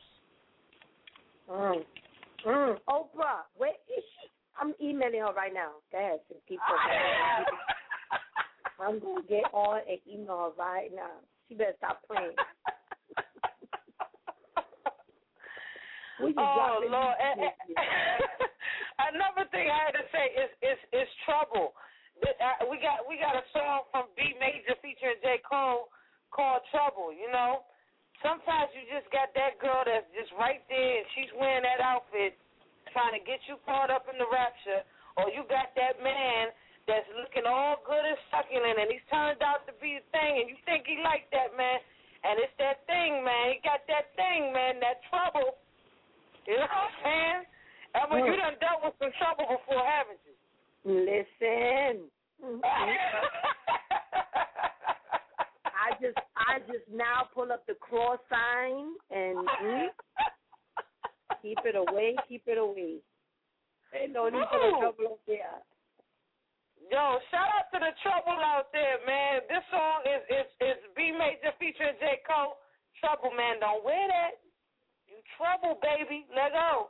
Oprah, where is she? I'm emailing her right now. Go ahead, keep talking. I'm going to get on and email her right now. She better stop playing. Oh, Lord. Another thing I had to say is Trouble. We got a song from B Major featuring J. Cole called Trouble, you know. Sometimes you just got that girl that's just right there and she's wearing that outfit trying to get you caught up in the rapture, or you got that man that's looking all good and succulent and he's turned out to be a thing and you think he like that, man, and it's that thing, man. He got that thing, man, that trouble. You know what I'm saying? Emma, you done dealt with some trouble before, haven't you? Listen. I just now pull up the cross sign and keep it away. Ain't no need for the trouble up there. Yo, shout out to the trouble out there, man. This song is B Major featuring J. Cole. Trouble, man. Don't wear that. You trouble, baby. Let go.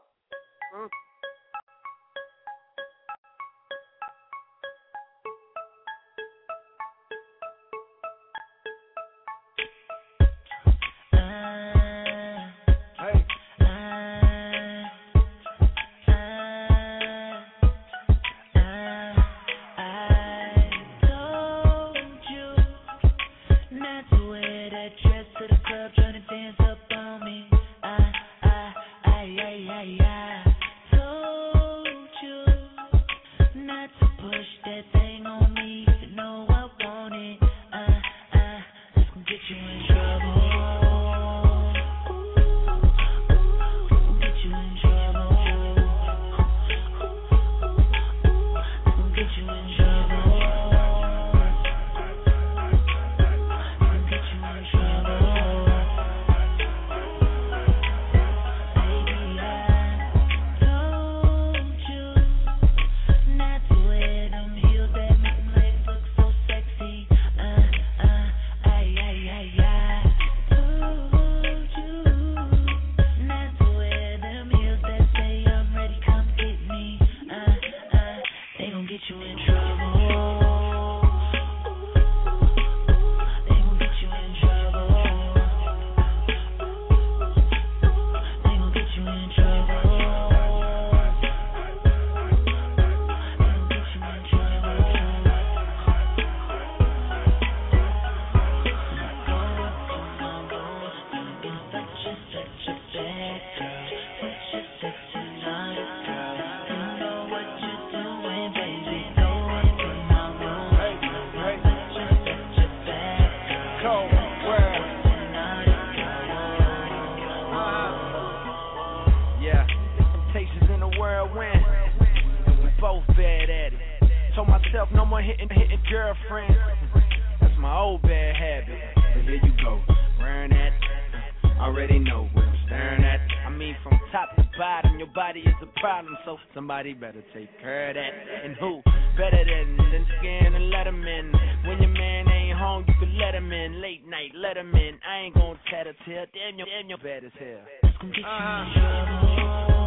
no bad habits. But here you go, wearing that. Already know what I'm staring at. I mean, from top to bottom, your body is a problem, so somebody better take care of that. And who better than scan and let him in? When your man ain't home, you can let him in. Late night, let him in. I ain't gonna tattletale. Damn, you're bad as hell. It's gonna get you in trouble.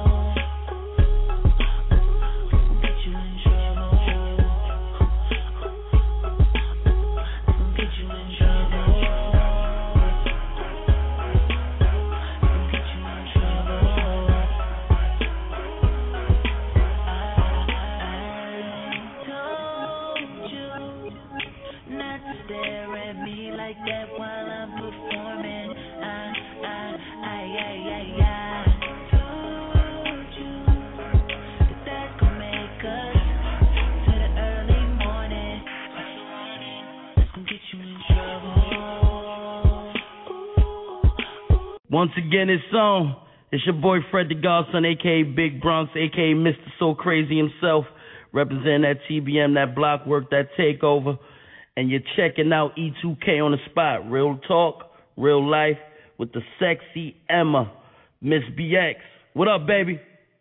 Once again, it's on. It's your boy Fred the Godson, a.k.a. Big Bronx, a.k.a. Mr. So Crazy himself, representing that TBM, that block work, that takeover. And you're checking out E2K on the spot. Real talk, real life, with the sexy Emma, Miss BX. What up, baby?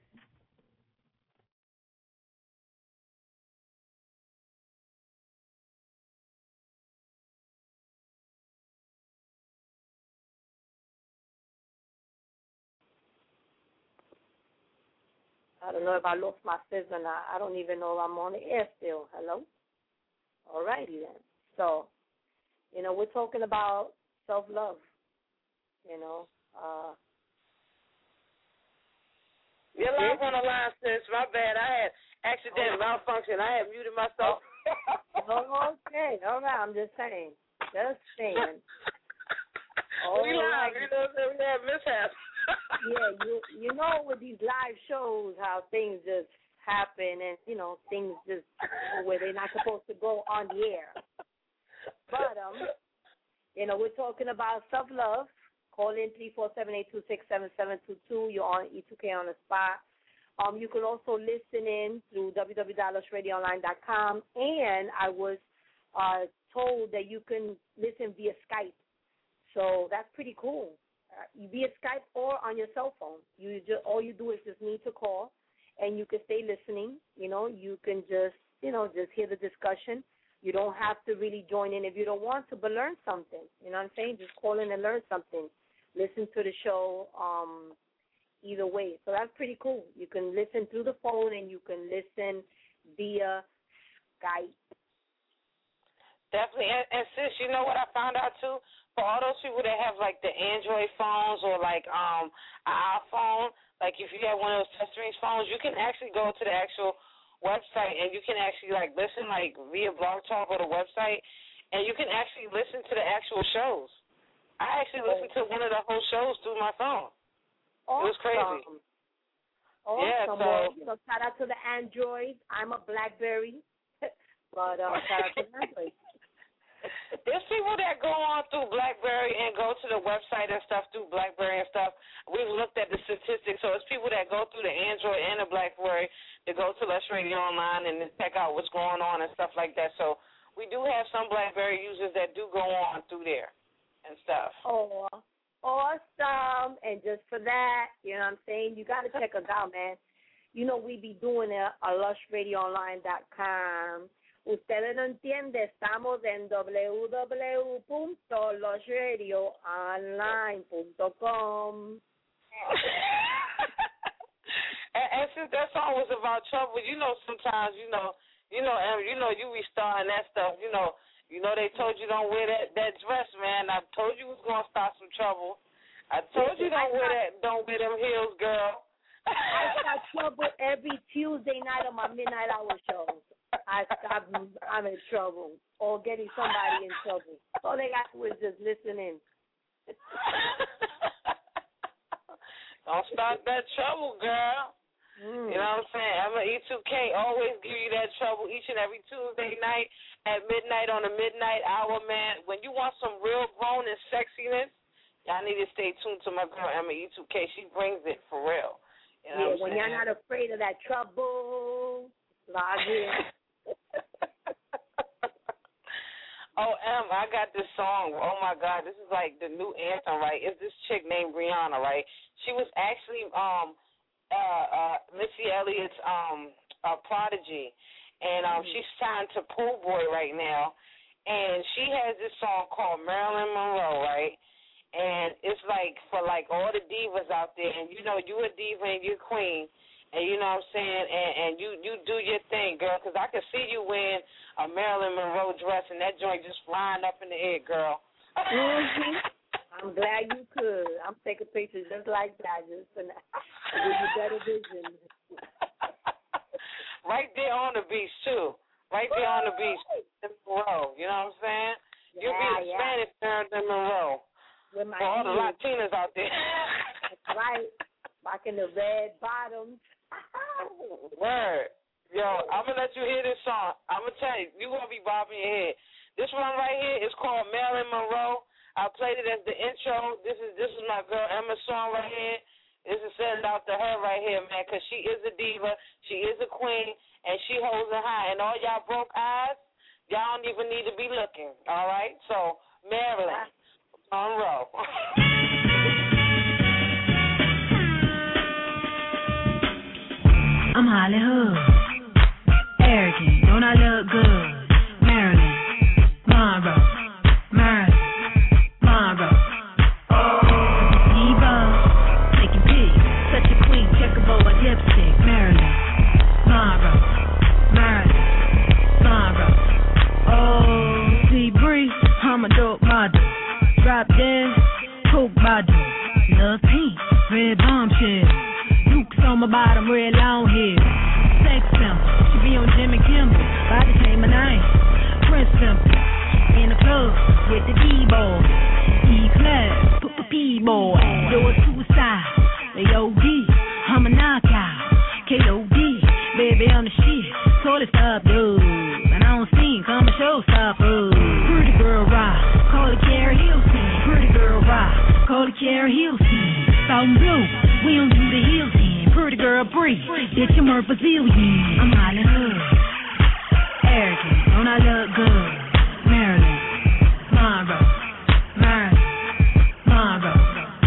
I don't know if I lost my sizzle or not. I don't even know if I'm on the air still. Hello? All righty then. So, we're talking about self-love, You're live on the line, sis. My bad. I had accidental malfunction. I had muted myself. Okay. All right. I'm just saying. We live. We have mishaps. Yeah, you know with these live shows how things just happen and, things just where they're not supposed to go on the air. But, we're talking about self-love. Call in 347-826-7722. You're on E2K on the spot. You can also listen in through www.lushradioonline.com. And I was told that you can listen via Skype. So that's pretty cool. Via Skype or on your cell phone. All you do is just need to call, and you can stay listening. You can just hear the discussion. You don't have to really join in if you don't want to, but learn something. You know what I'm saying? Just call in and learn something. Listen to the show either way. So that's pretty cool. You can listen through the phone, and you can listen via Skype. Definitely. And sis, you know what I found out, too? For all those people that have, like, the Android phones or, like, an iPhone, like, if you have one of those touchscreen phones, you can actually go to the actual website and you can actually, like, listen, like, via Blog Talk or the website, and you can actually listen to the actual shows. I actually listened to one of the whole shows through my phone. Awesome. It was crazy. Awesome. Yeah, so shout out to the Android. I'm a BlackBerry, but shout out to the Android. There's people that go on through BlackBerry and go to the website and stuff through BlackBerry and stuff. We've looked at the statistics. So it's people that go through the Android and the BlackBerry to go to Lush Radio Online and check out what's going on and stuff like that. So we do have some BlackBerry users that do go on through there and stuff. Oh, awesome. And just for that, you know what I'm saying, you got to check us out, man. We be doing it at lushradioonline.com. Ustedes no entienden, estamos en www.lushradioonline.com. And since that song was about trouble, sometimes, you be starting that stuff, they told you don't wear that dress, man. I told you it was going to start some trouble. I told you don't wear them heels, girl. I got trouble every Tuesday night on my midnight hour shows. I'm in trouble or getting somebody in trouble. All they got to do is just listen in. Don't start that trouble, girl. You know what I'm saying? Emma E2K always give you that trouble each and every Tuesday night at midnight on the midnight hour, man. When you want some real grown and sexiness, y'all need to stay tuned to my girl Emma E2K. She brings it for real. You know when you're not afraid of that trouble, log in. Oh, I got this song. Oh, my God. This is like the new anthem, right? It's this chick named Rihanna, right? She was actually Missy Elliott's prodigy. And she's signed to Pool Boy right now. And she has this song called Marilyn Monroe, right? And it's like for like all the divas out there. And, you know, you a diva and you're queen. And you know what I'm saying? And you do your thing, girl, because I can see you wearing a Marilyn Monroe dress and that joint just flying up in the air, girl. I'm glad you could. I'm taking pictures just like that, just to give you better vision. Right there on the beach, too. Right there on the beach, Monroe. You know what I'm saying? You'll be the Spanish Marilyn Monroe. With my for all the Latinas out there. That's right. Rocking the red bottoms. Word. Yo, I'm going to let you hear this song. I'm going to tell you, you're going to be bobbing your head. This one right here is called Marilyn Monroe. I played it as the intro. This is my girl Emma's song right here. This is sent out to her right here, man, because she is a diva. She is a queen, and she holds it high. And all y'all broke eyes, y'all don't even need to be looking, all right? So, Marilyn Monroe. I'm Hollywood, arrogant, don't I look good? Marilyn Monroe, Marilyn Monroe. Diva, taking pics, such a queen, checkerboard lipstick. Marilyn Monroe, Marilyn Monroe. Oh, see Bree, I'm a dope model. Drop dead, coke bottle, love pink, red bombshell. On my bottom, red long hair. Sex symbol. She be on Jimmy Kimmel. By the name of name. Prince symbol. In the club with the D-boy. E-class. P-boy. Do a suicide. A-O-D. I'm a knockout. K-O-D. Baby, I'm the shit. Toilet stop, dude. And I don't sing. Come a showstopper. Pretty girl rock. Call it Carrie Hilton. Pretty girl rock. Call it Carrie Hilton. Salt and blue. We don't do the Hilton. Pretty girl, Bree, bitch, I'm worth a zillion. I'm Hollywood, arrogant, don't I look good? Marilyn Monroe, Marilyn Monroe.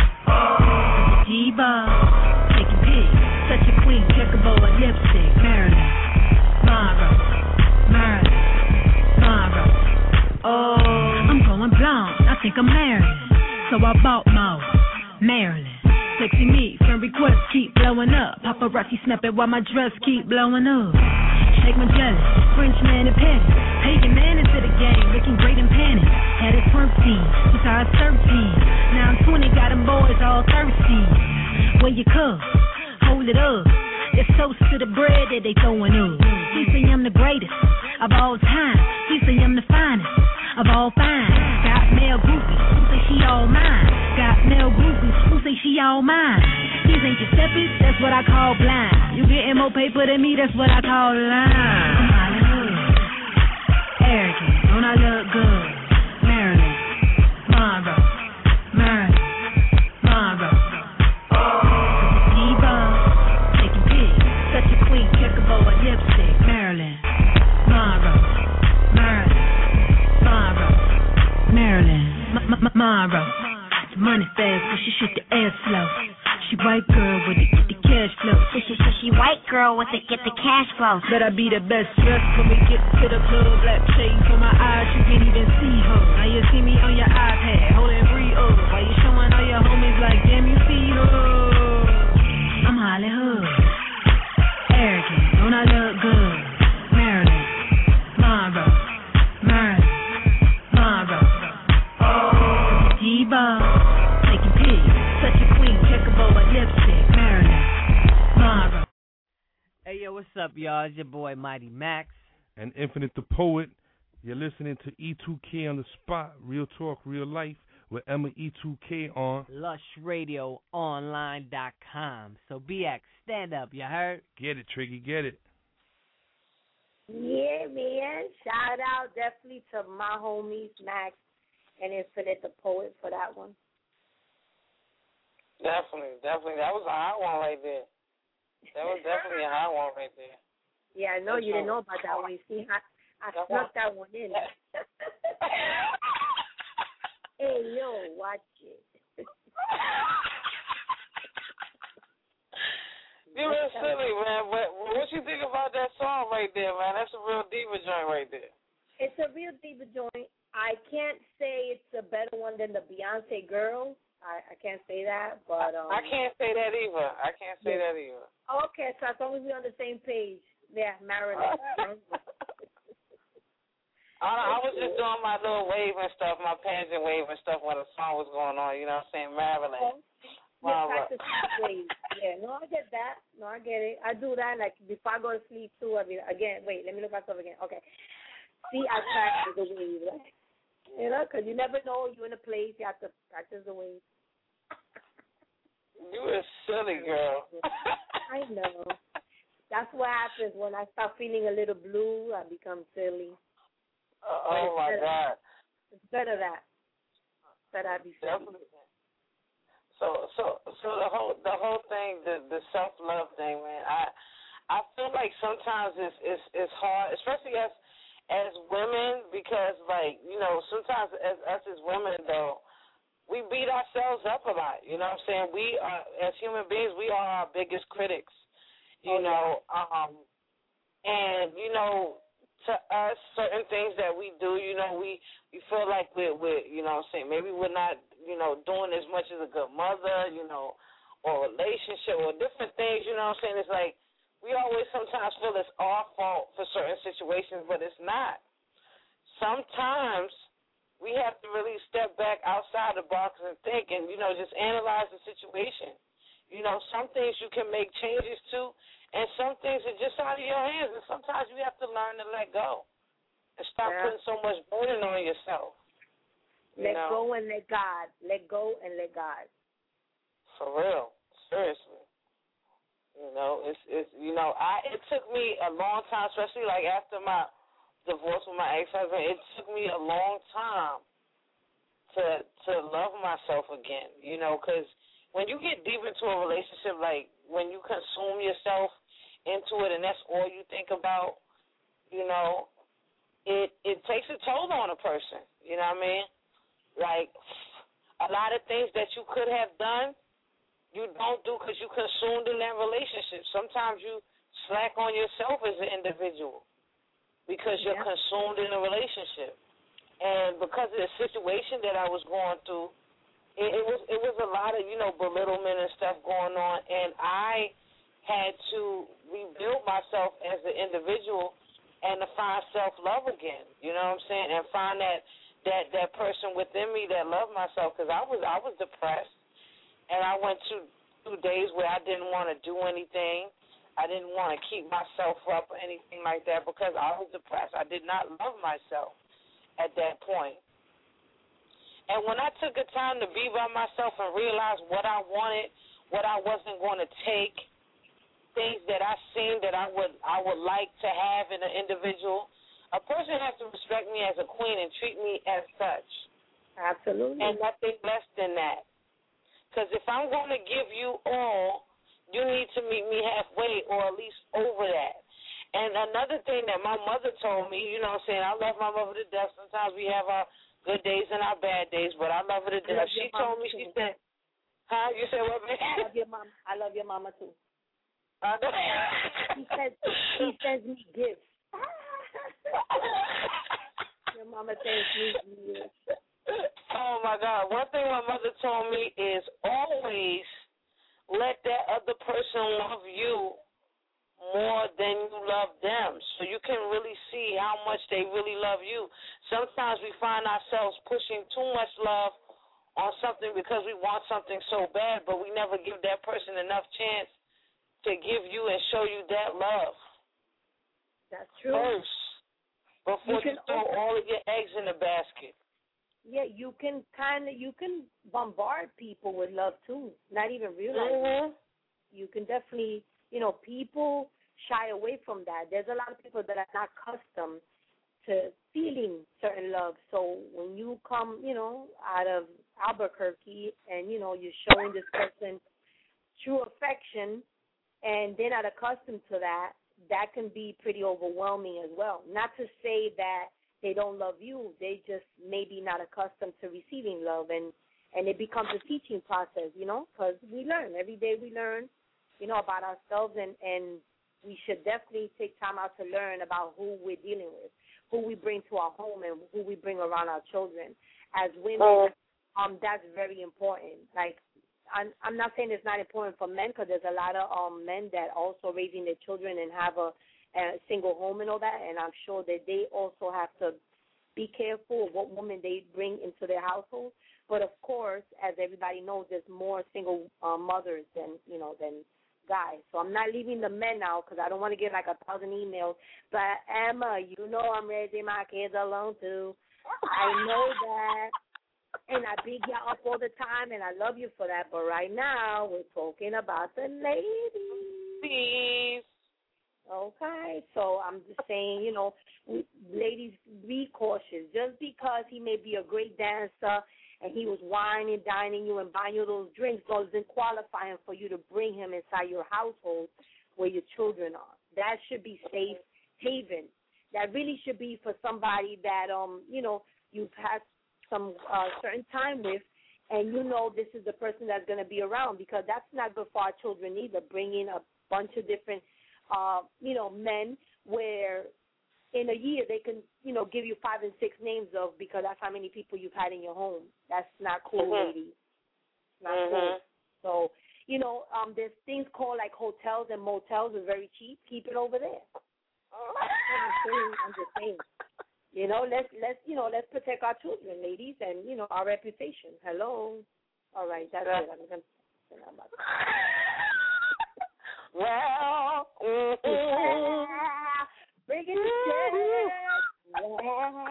Diva, taking pics, such a queen, checkerboard lipstick. Marilyn Monroe, Marilyn Monroe. Oh, I'm going blonde, I think I'm Marilyn, so I bought more. Marilyn. Sexy me, friend requests keep blowing up. Paparazzi snapping while my dress keep blowing up. Shake my jelly, French man and petty. Taking man into the game, looking great in panties. Had it twerk team, since I was 13. Now I'm 20, got them boys all thirsty. Where you cook, hold it up. It's toast to the bread that they throwing up. He say I'm the greatest of all time. He say I'm the finest of all fine. Got male groupies who say she all mine. Got male groupies who say she all mine. These ain't your steppies, that's what I call blind. You getting more paper than me, that's what I call line. I'm Hollywood, arrogant, don't I look good? Marilyn Monroe, Marilyn Monroe. Diva, taking pics, such a queen, checkerboard lipstick. Marilyn Monroe, Marilyn Monroe, Marilyn Monroe. The money fast, but she shoot the ass slow. She white girl with it, get the cash flow. She white girl with it, get the cash flow. Bet I be the best dressed when we get to the club. Black shades on my eyes, you can't even see her. Now you see me on your iPad, holding free up. While you showing all your homies like, damn, you see her. I'm Hollywood, arrogant, don't I look good? Marilyn Monroe, Marilyn Monroe. Diva, taking pics, such a queen, checkerboard lipstick. Marilyn Monroe. Hey, yo, what's up, y'all? It's your boy, Mighty Max. And Infinite the Poet. You're listening to E2K on the spot, real talk, real life, with Emma E2K on LushRadioOnline.com. So BX, stand up, you heard? Get it, Triggy, get it. Yeah, man. Shout out definitely to my homies, Max and Infinite the Poet, for that one. Definitely. That was a hot one right there. That was definitely a hot one right there. Yeah, I know you didn't know about that one. You see, I snuck that one in. Hey, yo, watch it. You were silly, man. But what you think about that song right there, man? That's a real diva joint right there. It's a real diva joint. I can't say it's a better one than the Beyonce Girl. I can't say that, but I can't say that either. I can't say that either. Okay, so as long as we're on the same page, yeah, Marilyn. I was just doing my little wave and stuff, my pageant wave and stuff when the song was going on. You know what I'm saying, Marilyn. Yeah, no, I get that. No, I get it. I do that like before I go to sleep too. I mean, again, wait, let me look myself again. Okay. See, I practice the wave, right? You know, because you never know you're in a place, you have to practice the wave. You a silly girl. I know. That's what happens when I start feeling a little blue. I become silly. Oh my God! It's better that I be silly. Definitely. So the whole thing, the self-love thing, man. I feel like sometimes it's hard, especially as women, because like sometimes as women though. We beat ourselves up a lot, you know what I'm saying? We are, as human beings, we are our biggest critics, and, to us, certain things that we do, we feel like we're you know what I'm saying, maybe we're not, doing as much as a good mother, or relationship or different things, you know what I'm saying? It's like we always sometimes feel it's our fault for certain situations, but it's not. Sometimes we have to really step back outside the box and think and, just analyze the situation. Some things you can make changes to, and some things are just out of your hands, and sometimes you have to learn to let go and stop putting so much burden on yourself. Let go and let God. Let go and let God. For real. Seriously. It took me a long time, especially like after my divorce with my ex-husband, it took me a long time to love myself again, because when you get deep into a relationship, like when you consume yourself into it and that's all you think about, it takes a toll on a person, you know what I mean? Like a lot of things that you could have done, you don't do because you consumed in that relationship. Sometimes you slack on yourself as an individual, because you're consumed in a relationship. And because of the situation that I was going through, it was a lot of, belittlement and stuff going on, and I had to rebuild myself as an individual and to find self-love again, you know what I'm saying, and find that person within me that loved myself, because I was depressed, and I went through days where I didn't want to do anything. I didn't want to keep myself up or anything like that because I was depressed. I did not love myself at that point. And when I took the time to be by myself and realize what I wanted, what I wasn't going to take, things that I seen that I would like to have in an individual, a person has to respect me as a queen and treat me as such. Absolutely. And nothing less than that. Because if I'm going to give you all, you need to meet me halfway or at least over that. And another thing that my mother told me, you know what I'm saying, I love my mother to death. Sometimes we have our good days and our bad days, but I love her to death. She told me, she said, huh? You said what, man? I love your mama too. She sends me gifts. Your mama sends me gifts. Oh, my God. One thing my mother told me is always let that other person love you more than you love them, so you can really see how much they really love you. Sometimes we find ourselves pushing too much love on something because we want something so bad, but we never give that person enough chance to give you and show you that love. That's true. First, before you throw all of your eggs in the basket. Yeah, you can bombard people with love too, not even realize it. You can definitely, people shy away from that. There's a lot of people that are not accustomed to feeling certain love. So when you come, out of Albuquerque and, you're showing this person true affection and they're not accustomed to that, that can be pretty overwhelming as well. Not to say that they don't love you. They just maybe not accustomed to receiving love, and it becomes a teaching process, because we learn. Every day we learn, about ourselves, and we should definitely take time out to learn about who we're dealing with, who we bring to our home, and who we bring around our children. As women, that's very important. Like, I'm not saying it's not important for men, because there's a lot of men that also raising their children and have a single home and all that, and I'm sure that they also have to be careful of what woman they bring into their household. But of course, as everybody knows, there's more single mothers than guys. So I'm not leaving the men out, because I don't want to get like 1,000 emails. But Emma, I'm raising my kids alone too. I know that. And I big y'all up all the time, and I love you for that. But right now, we're talking about the ladies. Please. Okay, so I'm just saying, ladies, be cautious. Just because he may be a great dancer and he was whining, dining you, and buying you those drinks, doesn't qualify him for you to bring him inside your household where your children are. That should be safe haven. That really should be for somebody that, you've had some certain time with, and this is the person that's going to be around, because that's not good for our children either, bringing a bunch of different, men where in a year they can, give you 5 and 6 names of, because that's how many people you've had in your home. That's not cool, ladies. Not cool. So, there's things called like hotels and motels is very cheap. Keep it over there. I'm just saying. Let's protect our children, ladies, and our reputation. Hello. All right, that's it. I'm gonna say that about well, bring it to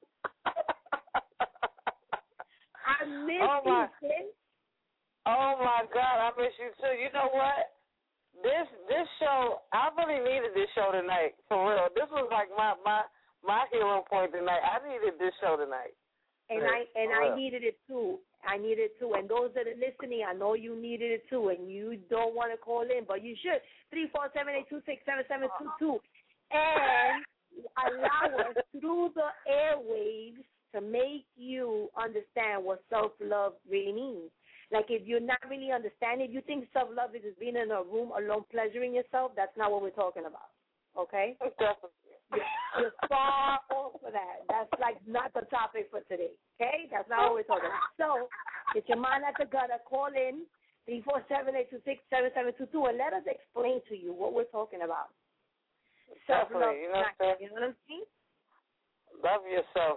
I miss you, sis. Oh my God, I miss you too. You know what? This show, I really needed this show tonight, for real. This was like my hero point tonight. I needed this show tonight. And I needed it too. And those that are listening, I know you needed it too, and you don't want to call in, but you should. 347-826-7722. And allow us through the airwaves to make you understand what self-love really means. Like, if you're not really understanding, if you think self-love is just being in a room alone pleasuring yourself, that's not what we're talking about, okay? Definitely. You're far off for that. That's, like, not the topic for today, okay? That's not what we're talking about. So, get your mind at the gutter. Call in, 347-826-7722, and let us explain to you what we're talking about. Self-love. You know what I'm saying? Love yourself,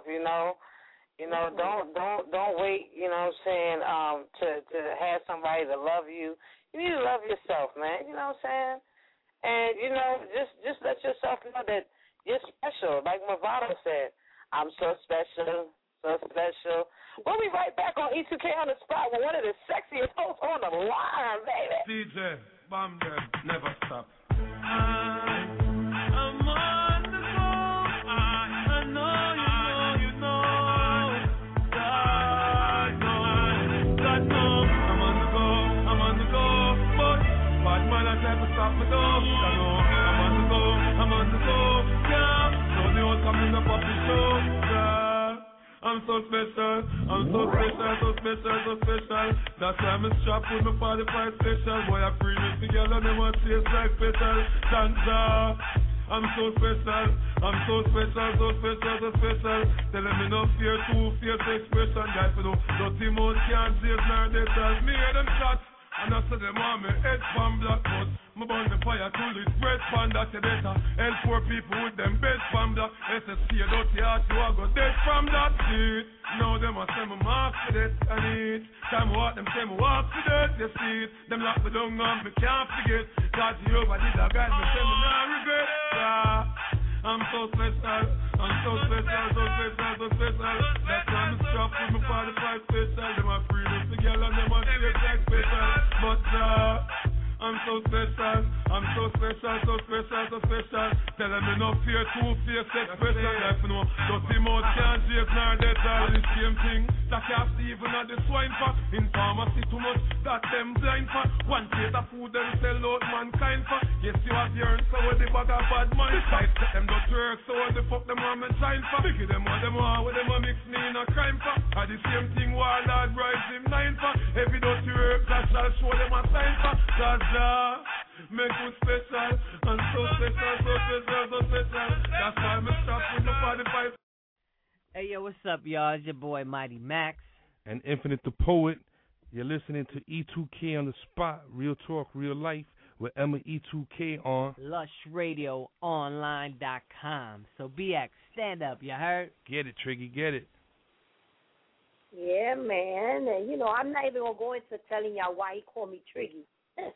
Don't wait, to have somebody to love you. You need to love yourself, man. You know what I'm saying? And, just let yourself know that you're special. Like Movado said, I'm so special, so special. We'll be right back on E2K on the spot with one of the sexiest hosts on the line, baby. DJ, bomb them, never stop. Stop me though, I'm on the go, yeah. So the old coming up off the show, yeah. I'm so special, so special. That's why I'm strapped with my 45 special. Boy, I free this together, them want to taste like special. Danza, I'm so special, so special. Telling me no fear, too fierce expression. Guys, you know, dirty mouth can't save nor they tell me hear them shots. And I said them on me head from black but my burn the fire till it's red pan that you better help poor people with them bed from black SSC dirty heart you are go dead from that shit. Now them a say me mark for that and it time walk them say me walk for that you see it. Them lock me down and me can't forget God Jehovah did a guide me say me not regret. Yeah. I'm so special, so special. That's why I'm strapped with my 45 special. Them a free this together and them a take like special. But I'm so special. I'm so special, so special, so special. Tell them me no fear, two-faced expression. Like you know, dirty mouth can't jape nor dead all the same thing. That can't see even at the swine for. In pharmacy too much, that them blind for. One plate of food them sell out mankind for. Yes, you have yearned, so with the bag of bad mind. Side set them don't work, so what the fuck them want me shine for. Biggie them what them want, what them want mix me in a crime for. At the same thing, Warlord rise him 9 for. Every dirty work, that shall show them a sign for. Jaja, make you special. And so special, so special, so special. That's why I'm strapped with the 45. Hey, yo, what's up, y'all? It's your boy, Mighty Max. And Infinite the Poet. You're listening to E2K on the spot. Real talk, real life. With Emma E2K on LushRadioOnline.com. So BX, stand up, you heard? Get it, Triggy, get it. Yeah, man. And, you know, I'm not even going to go into telling y'all why he called me Triggy.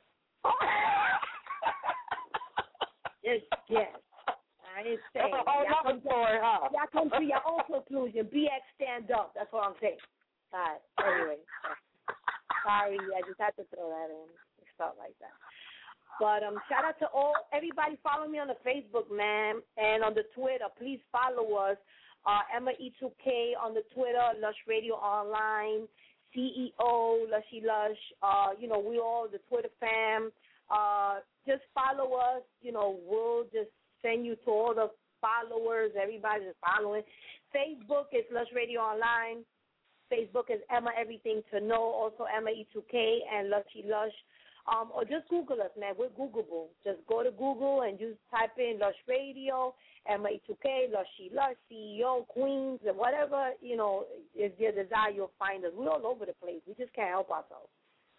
Just guess. I didn't say. Y'all come to your own conclusion. BX, stand up. That's what I'm saying. All right. Anyway. Sorry, I just had to throw that in. It felt like that. But shout out to everybody follow me on the Facebook, man, and on the Twitter. Please follow us. Emma E2K on the Twitter, Lush Radio Online, CEO, Lushy Lush. You know, we all, the Twitter fam. Just follow us. You know, we'll just send you to all the followers. Everybody's following. Facebook is Lush Radio Online. Facebook is Emma Everything to Know. Also Emma E2K and Lushy Lush. Or just Google us, man. We're Googleable. Just go to Google and just type in Lush Radio, Emma E2K, Lushy Lush, CEO, Queens, and whatever, you know, is your desire, you'll find us. We're all over the place. We just can't help ourselves.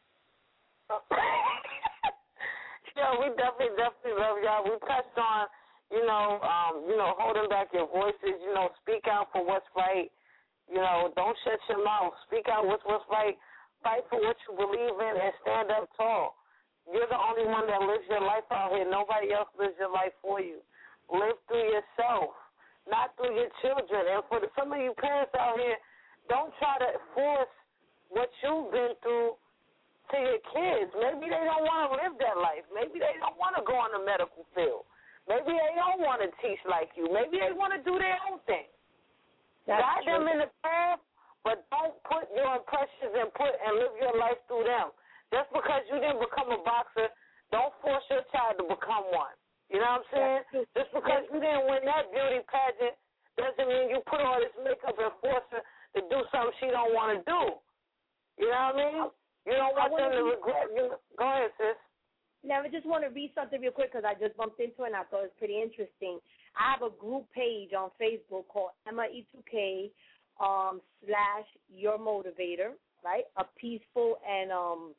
Yeah, we definitely love y'all. We touched on, holding back your voices, speak out for what's right. Don't shut your mouth. Speak out what's right. Fight for what you believe in and stand up tall. You're the only one that lives your life out here. Nobody else lives your life for you. Live through yourself, not through your children. And for some of you parents out here, don't try to force what you've been through to your kids. Maybe they don't want to live that life. Maybe they don't want to go in the medical field. Maybe they don't want to teach like you. Maybe they want to do their own thing. Guide them in the path, but don't put your impressions and live your life through them. Just because you didn't become a boxer, don't force your child to become one. You know what I'm saying? Just because you didn't win that beauty pageant doesn't mean you put all this makeup and force her to do something she don't want to do. You know what I mean? You don't want them to regret. Go ahead, sis. Now, I just want to read something real quick because I just bumped into it and I thought it was pretty interesting. I have a group page on Facebook called Emma E2K / Your Motivator, right? A peaceful and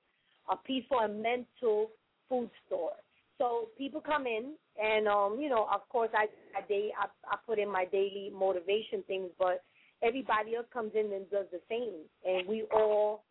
mental food store. So people come in and of course I put in my daily motivation things, but everybody else comes in and does the same, and we all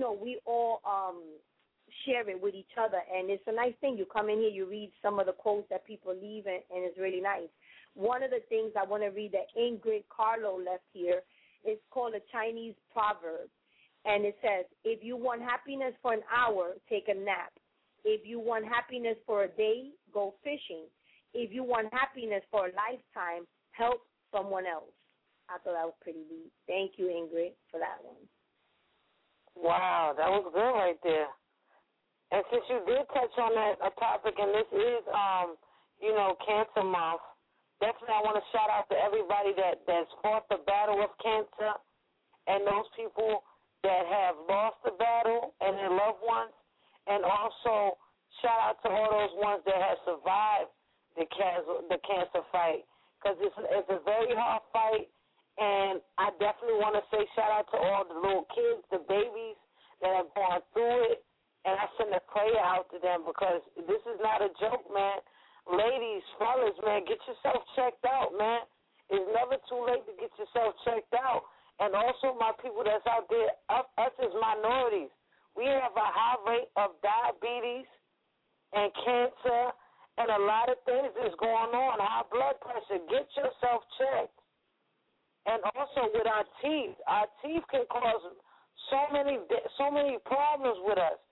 share it with each other, and it's a nice thing. You come in here, you read some of the quotes that people leave, and it's really nice. One of the things I want to read that Ingrid Carlo left here is called a Chinese proverb, and it says, if you want happiness for an hour, take a nap. If you want happiness for a day, go fishing. If you want happiness for a lifetime, help someone else. I thought that was pretty neat. Thank you, Ingrid, for that one. Wow, that was good right there. And since you did touch on a topic, and this is, Cancer Month, definitely I want to shout out to everybody that's fought the battle of cancer and those people that have lost the battle and their loved ones, and also shout out to all those ones that have survived the cancer fight, because it's a very hard fight, and I definitely want to say shout out to all the little kids, the babies that have gone through it, and I send a prayer out to them because this is not a joke, man. Ladies, fellas, man, get yourself checked out, man. It's never too late to get yourself checked out. And also my people that's out there, us as minorities, we have a high rate of diabetes and cancer and a lot of things that's going on, high blood pressure. Get yourself checked. And also with our teeth can cause so many problems with us.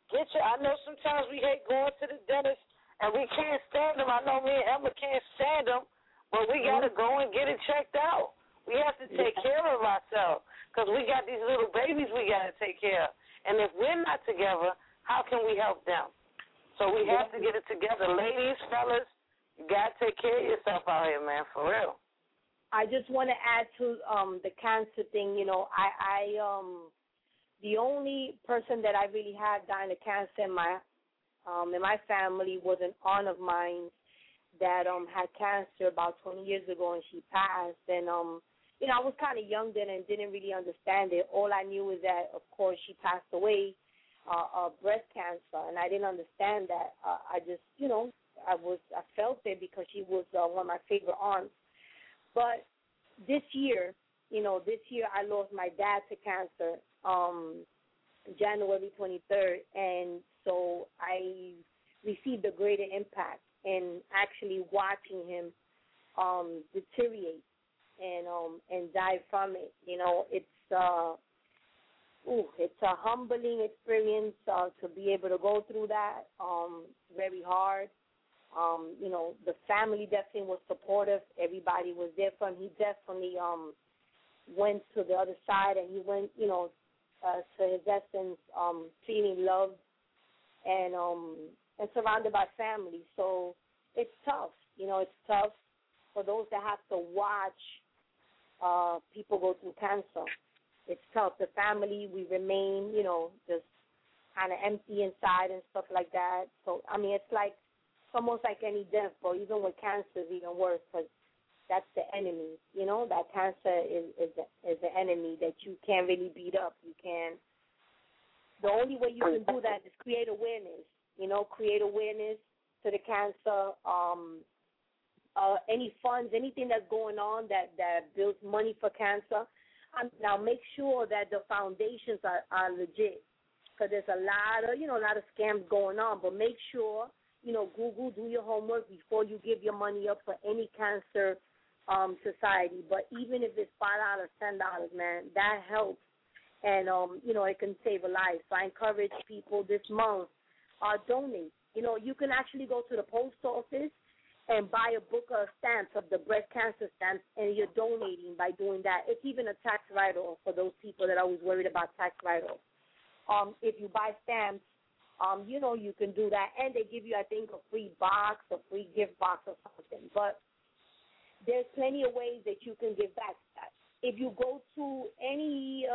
I know sometimes we hate going to the dentist and we can't stand them. I know me and Emma can't stand them, but we got to go and get it checked out. We have to take care of ourselves because we got these little babies we got to take care of. And if we're not together, how can we help them? So we have to get it together. Ladies, fellas, you got to take care of yourself out here, man, for real. I just want to add to the cancer thing. You know, I the only person that I really had dying of cancer in my family was an aunt of mine that had cancer about 20 years ago, and she passed. And you know, I was kind of young then and didn't really understand it. All I knew is that, of course, she passed away of breast cancer, and I didn't understand that. I just, you know, I felt it because she was one of my favorite aunts. But this year I lost my dad to cancer, January 23rd, and so I received a greater impact in actually watching him deteriorate and die from it. You know, it's a humbling experience to be able to go through that. Very hard. You know, the family definitely was supportive. Everybody was there for him. He definitely went to the other side, and he went, you know, to his essence, feeling loved and surrounded by family. So it's tough. You know, it's tough for those that have to watch people go through cancer. It's tough. The family, we remain, you know, just kind of empty inside and stuff like that. So, I mean, it's almost like any death, but even with cancer, it's even worse because that's the enemy. You know, that cancer is the enemy that you can't really beat up. You can't. The only way you can do that is create awareness. You know, create awareness to the cancer. Any funds, anything that's going on that builds money for cancer. Now make sure that the foundations are legit, because there's a lot of scams going on. But make sure, you know, Google, do your homework before you give your money up for any cancer society. But even if it's $5, $10, man, that helps, and you know, it can save a life. So I encourage people this month, donate. You know, you can actually go to the post office and buy a book of stamps of the breast cancer stamps, and you're donating by doing that. It's even a tax write-off for those people that are always worried about tax write-off. If you buy stamps, you know, you can do that, and they give you, I think, a free box, a free gift box or something. But there's plenty of ways that you can give back. If you go to any,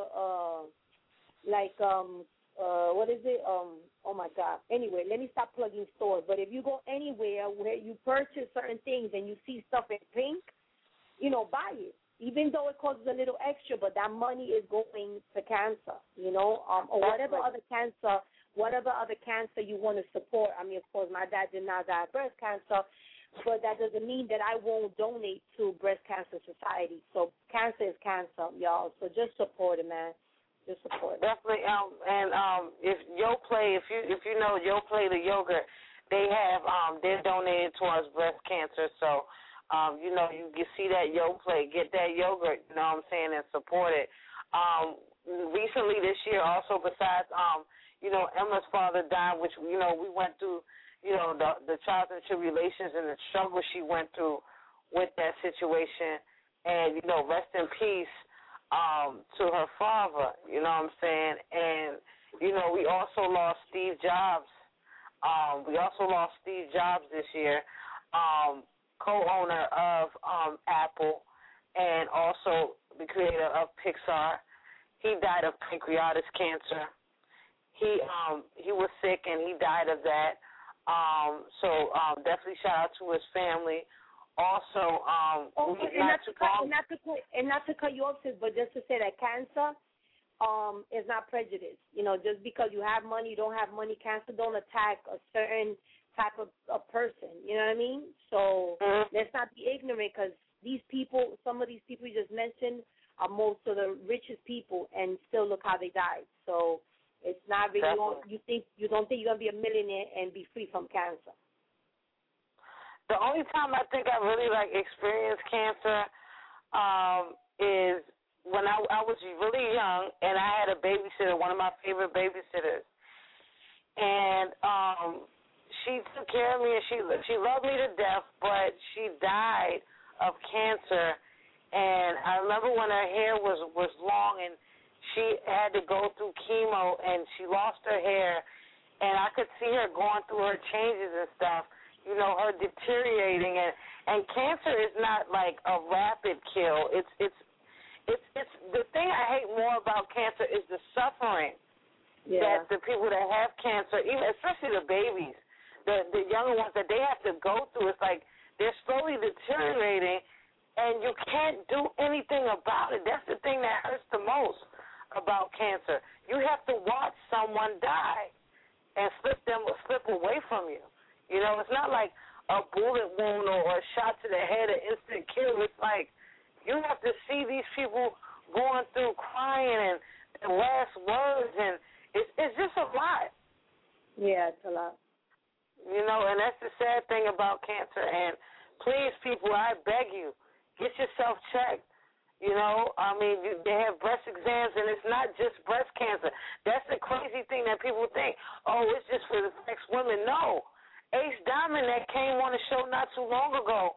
what is it? Oh, my God. Anyway, let me stop plugging stores. But if you go anywhere where you purchase certain things and you see stuff in pink, you know, buy it. Even though it costs a little extra, but that money is going to cancer, you know, or whatever other cancer you want to support. I mean, of course, my dad did not die of breast cancer, but that doesn't mean that I won't donate to Breast Cancer Society. So cancer is cancer, y'all. So just support it, man. Just support it. Definitely. If Yoplait, if you know Yoplait, the yogurt, they have they're donated towards breast cancer. So you know, you can see that Yoplait, get that yogurt. You know what I'm saying, and support it. Recently this year, also besides you know, Emma's father died, which, you know, we went through, you know, the trials and tribulations and the struggle she went through with that situation. And, you know, rest in peace to her father, you know what I'm saying? And, you know, we also lost Steve Jobs. We also lost Steve Jobs this year, co-owner of Apple and also the creator of Pixar. He died of pancreatic cancer. He was sick and he died of that. So definitely shout out to his family. Also, not to cut you off, sis, but just to say that cancer is not prejudice. You know, just because you have money, you don't have money, cancer don't attack a certain type of a person. You know what I mean? So let's not be ignorant, because these people, some of these people you just mentioned, are most of the richest people, and still look how they died. So it's not really you don't think you're gonna be a millionaire and be free from cancer. The only time I think I really experienced cancer is when I was really young and I had a babysitter, one of my favorite babysitters, and she took care of me, and she loved me to death, but she died of cancer. And I remember when her hair was long, and she had to go through chemo, and she lost her hair, and I could see her going through her changes and stuff, you know, her deteriorating, and cancer is not like a rapid kill. It's the thing I hate more about cancer is the suffering that the people that have cancer, even especially the babies, the younger ones that they have to go through. It's like they're slowly deteriorating, and you can't do anything about it. That's the thing that hurts the most about cancer. You have to watch someone die and slip away from you. You know, it's not like a bullet wound or a shot to the head, an instant kill. It's like you have to see these people going through crying and the last words, and it's just a lot. Yeah, it's a lot. You know, and that's the sad thing about cancer. And please, people, I beg you, get yourself checked. You know, I mean, they have breast exams, and it's not just breast cancer. That's the crazy thing that people think. Oh, it's just for the sex women. No, Ace Diamond that came on the show not too long ago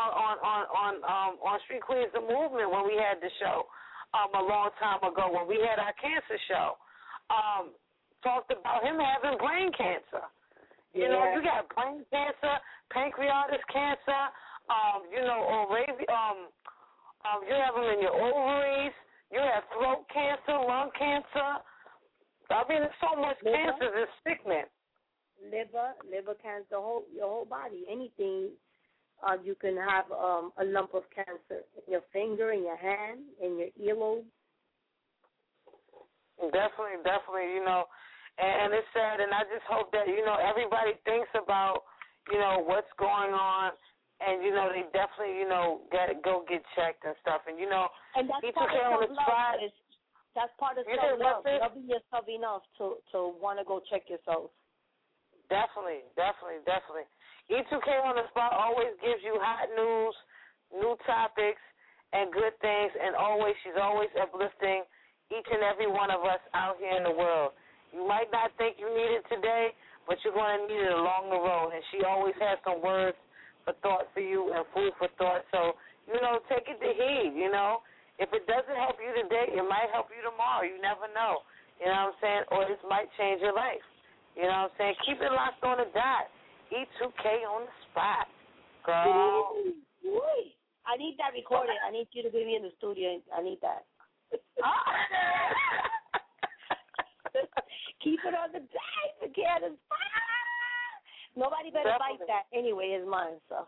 on Street Queens the Movement when we had the show a long time ago when we had our cancer show. Talked about him having brain cancer. You know, you got brain cancer, pancreatic cancer. You know, you have them in your ovaries. You have throat cancer, lung cancer. I mean, there's so much cancer. It's sickening. Liver cancer, your whole body, anything. You can have a lump of cancer in your finger, in your hand, in your earlobe. Definitely, you know, and it's sad, and I just hope that, you know, everybody thinks about, you know, what's going on, and, you know, they definitely, you know, go get checked and stuff, and, you know, and that's he took care on the spot. That's part of self-love, loving yourself enough to want to go check yourself. Definitely. E2K on the spot always gives you hot news, new topics, and good things, and she's always uplifting each and every one of us out here in the world. You might not think you need it today, but you're going to need it along the road, and she always has some words for thought for you and food for thought. So, you know, take it to heed, you know. If it doesn't help you today, it might help you tomorrow. You never know. You know what I'm saying? Or this might change your life. You know what I'm saying? Keep it locked on the dot. E2K on the spot. Girl. I need that recorded. I need you to be in the studio. I need that. Keep it on the dot. Again. Nobody better bite that. Anyway, it's mine, so.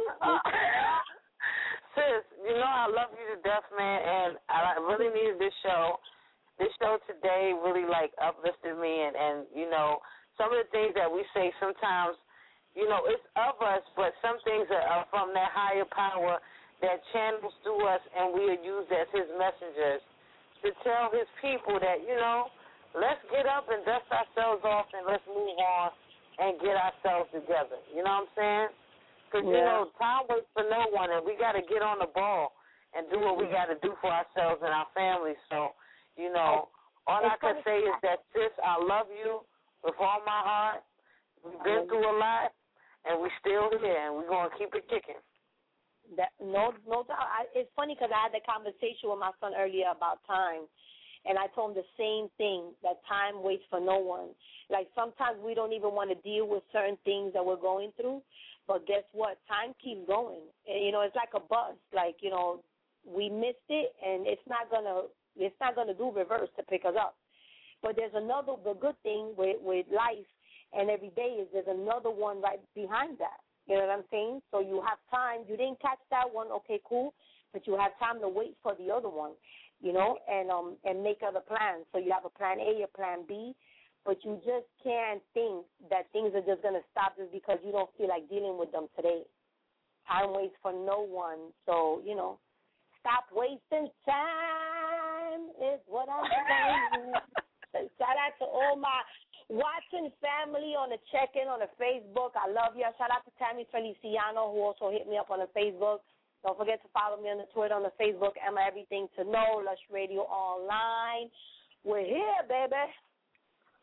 Sis, you know I love you to death, man, and I really needed this show. This show today really, like, uplifted me, and you know, some of the things that we say sometimes, you know, it's of us, but some things are from that higher power that channels through us, and we are used as his messengers to tell his people that, you know, let's get up and dust ourselves off and let's move on and get ourselves together. You know what I'm saying? Because, you know, time waits for no one, and we got to get on the ball and do what we got to do for ourselves and our families. So, you know, all I can say is that, sis, I love you with all my heart. We've been through a lot, and we're still here, and we're going to keep it kicking. No doubt. It's funny because I had that conversation with my son earlier about time, and I told him the same thing, that time waits for no one. Like, sometimes we don't even want to deal with certain things that we're going through, but guess what? Time keeps going. And, you know, it's like a bus. Like, you know, we missed it, and it's not gonna do reverse to pick us up. But there's the good thing with life and every day is there's another one right behind that. You know what I'm saying? So you have time. You didn't catch that one, okay, cool, but you have time to wait for the other one, you know, and make other plans. So you have a plan A, a plan B, but you just can't think that things are just going to stop just because you don't feel like dealing with them today. Time waits for no one. So, you know, stop wasting time is what I'm saying. Shout out to all my watching family on the check-in on the Facebook. I love you. Shout out to Tammy Feliciano, who also hit me up on the Facebook. Don't forget to follow me on the Twitter, on the Facebook, Emma Everything to Know, Lush Radio Online. We're here, baby.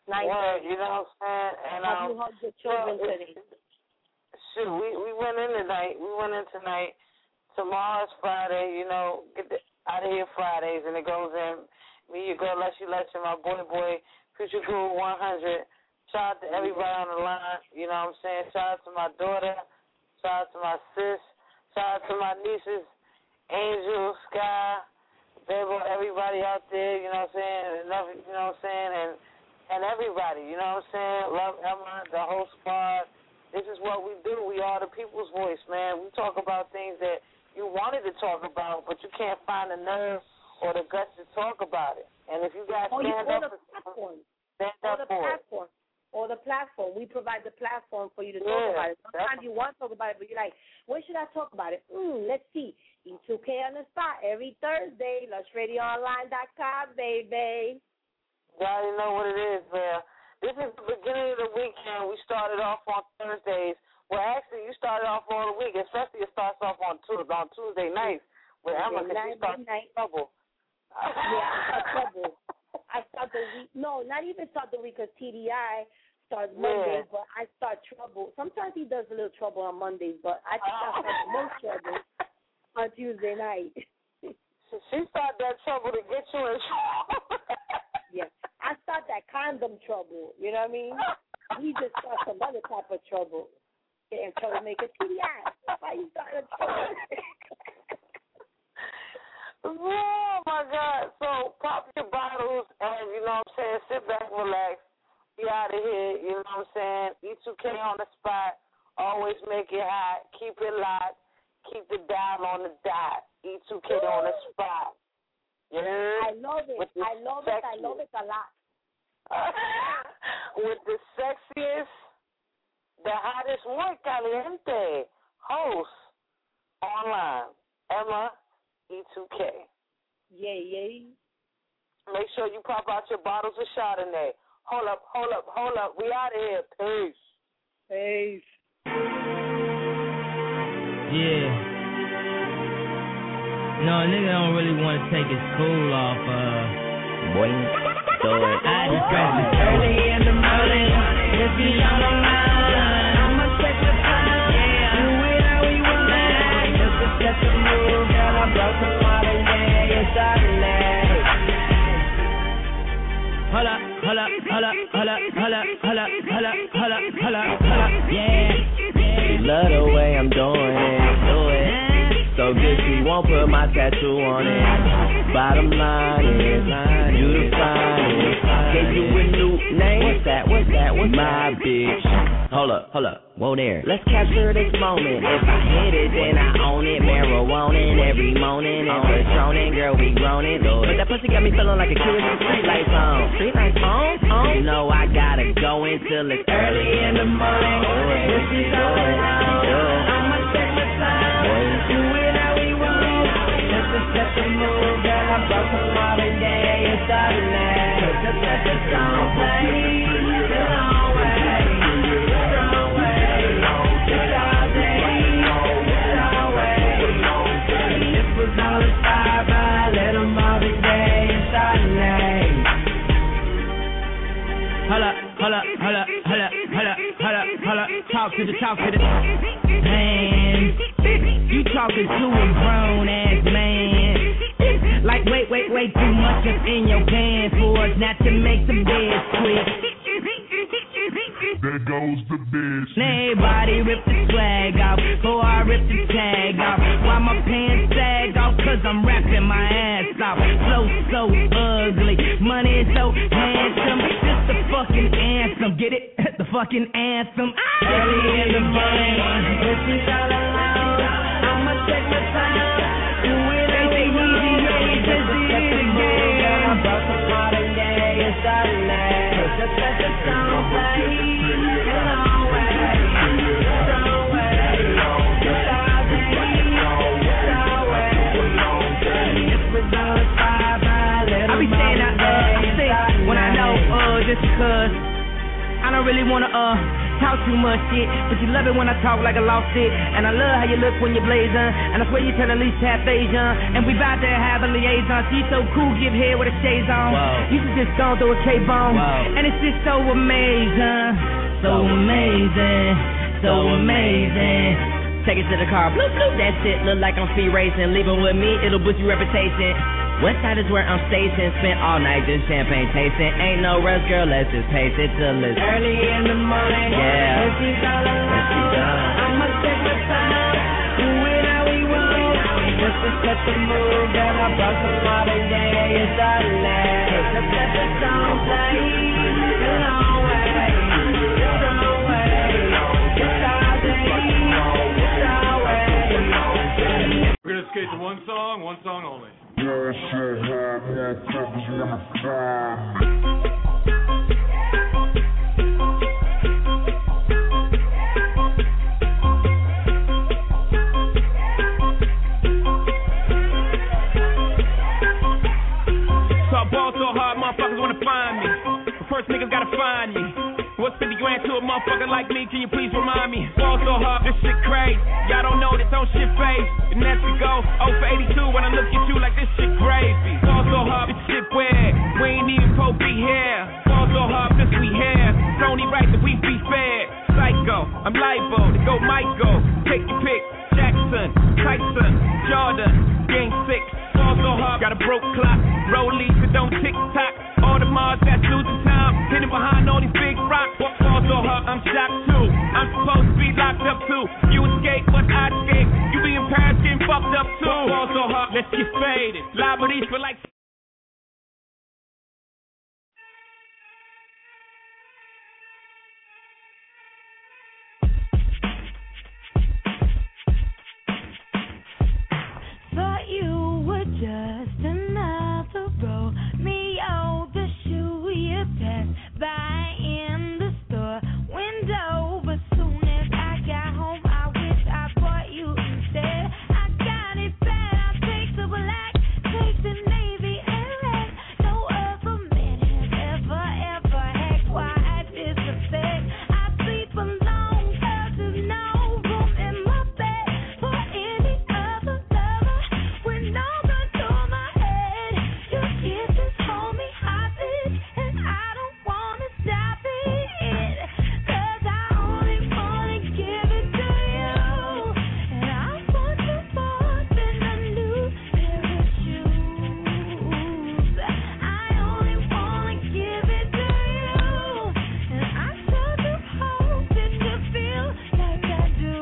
Nice. Yeah, you know what I'm saying? And have you hugged your children today? Shoot, we went in tonight. We went in tonight. Tomorrow's Friday, you know, get out of here Fridays, and it goes in. Me, your girl, Leslie, my boy, Future Cool 100. Shout out to everybody on the line, you know what I'm saying? Shout out to my daughter. Shout out to my sis. Shout out to my nieces, Angel, Sky, Baby, everybody out there, you know what I'm saying? You know what I'm saying? And everybody, you know what I'm saying? Love Emma, the whole squad. This is what we do. We are the people's voice, man. We talk about things that you wanted to talk about, but you can't find the nerve or the guts to talk about it. And if you guys stand up for it. Or the platform. We provide the platform for you to talk about it. Sometimes you want to talk about it, but you're like, when should I talk about it? Let's see. E2K on the spot every Thursday. LushRadioOnline.com, baby. You already know what it is, man. This is the beginning of the weekend. We started off on Thursdays. Well, actually, you started off all the week, especially it starts off on Tuesday nights with Emma because she starts trouble. Yeah, I start trouble. I start the week. No, not even start the week because TDI starts Monday, but I start trouble. Sometimes he does a little trouble on Mondays, but I think I start the most trouble on Tuesday night. She started that trouble to get you in trouble. Yeah, I start that condom trouble. You know what I mean? He just starts some other type of trouble. Getting troublemaker TDI. Why you starting trouble? Oh, my God. So pop your bottles and, you know what I'm saying, sit back, relax, be out of here, you know what I'm saying, E2K on the spot, always make it hot, keep it locked, keep the dial on the dot, E2K on the spot. Yeah. I love it. I love it a lot. With the sexiest, the hottest, muy caliente host online, Emma E2K. Yay. Make sure you pop out your bottles of Chardonnay. Hold up. We out of here. Peace. Yeah. No, a nigga don't really want to take his cool off. Boy, so I just press it early in the morning. If you on my mind, I'ma take the time. Yeah, do it how we want. Just to set the mood, girl. I brought some water, yeah, it's Chardonnay. Holla, yeah. Love the way I'm doing it, so good she won't put my tattoo on it. Bottom line is, you the finest. Gave you a new name. What's that? My bitch. Hold up. Whoa there. Let's capture this moment. If I hit it, then I own it. Marijuana every morning. And Patronin, girl, we groaning. But that pussy got me feeling like a kid with the streetlights on. Streetlights on? You know I gotta go until it's early in the morning. This is all around. I'ma take my time. Do it how we want. Just to set the mood, girl. I brought some water, yeah, it's Chardonnay. Just let the song play. The long way. All inspired by little Marvin Gaye and Chardonnay. Holla, talk to the man. You talking to a grown ass man. Like way too much up in your pants for us not to make the bed quick. There goes the bitch. Everybody rip the swag off before I rip the tag off. Why my pants sag off? Cause I'm rapping my ass off. Flow so ugly, money is so handsome. This the fucking anthem, get it? The fucking anthem. Early in the morning, this is all alone. I'ma take my time. Do it every easy, yeah, just set the mood. I brought some water, yeah, it's Chardonnay. Just let the song play. I be saying when I know just because I don't really wanna talk too much shit, but you love it when I talk like I lost it. And I love how you look when you're blazing, and I swear you tell at least half Asian. And we bout to have a liaison. She's so cool, give head with a shades on. Whoa. You should just go through a K-bone. And it's just so amazing. So amazing. So amazing. Take it to the car, bloop, bloop, that shit look like I'm speed racing. Leaving with me, it'll boost your reputation. West side is where I'm stationed. Spent all night just champagne tasting. Ain't no rush, girl, let's just pace it till it's early in the morning. Yeah, let's be done. I'ma take my time, do it how we want. Just to set the mood, girl, I brought some modern day. It's our land. Just let the song play. It's a long way. It's a long way. It's our day. We're gonna skate to one song only. So I ball so hard, motherfuckers wanna find me. But first niggas gotta find me. What's 50 grand to a motherfucker like me? Can you please remind me? Ball so hard, this shit crazy. Y'all don't know this, don't shit phase. And that's to go 0 for 82 when I look at you like this shit crazy. Ball so hard, this shit weird. We ain't even supposed to be here. Ball so hard, cause we here. It's only right that we be fair. Psycho, I'm liable to go Michael. Take your pick. Jackson, Tyson, Jordan, Game 6. Ball so hard, got a broke clock. Rollies that don't tick-tock. All the Mars that's losing time. Hidden behind all these big rocks. Ball so hard, I'm shocked too. I'm supposed to be locked up too. You escape, but I escape. You be in Paris getting fucked up too. Ball so hard, let's get faded. Liberties for like... Thought you were just another Romeo, the shoe you passed by in the store window. But soon as I got home, I wish I bought you instead. I got it bad, I take the black, take the navy and red. No other man has ever had quite this effect. I sleep alone 'cause there's no room in my bed for any other lover. When no gun to my head, your kisses hold me hostage, and I don't wanna stop it. 'Cause I only wanna give it to you, and I want you more than a new pair of shoes. I only wanna give it to you, and I sure do hope that you feel like I do.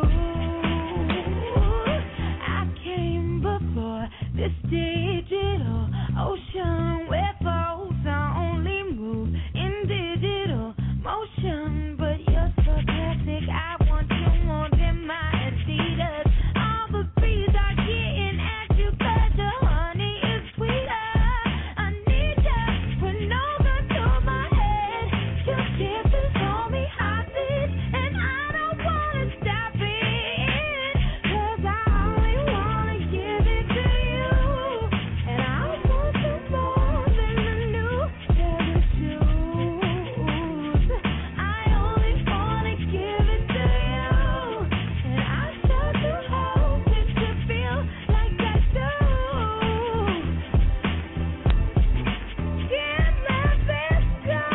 I came before this digital ocean where folks only move in digital motion. But you're so classic, I want you more than my Adidas. All the bees are getting at you 'cause your honey is sweeter. I need you with no gun to my head. Your kisses hold me hostage, and I don't wanna stop it. 'Cause I only wanna give it to you, and I want you more than a new pair of shoes. I only wanna give it to you, and I sure do hope that you feel like I do. Can't let this go.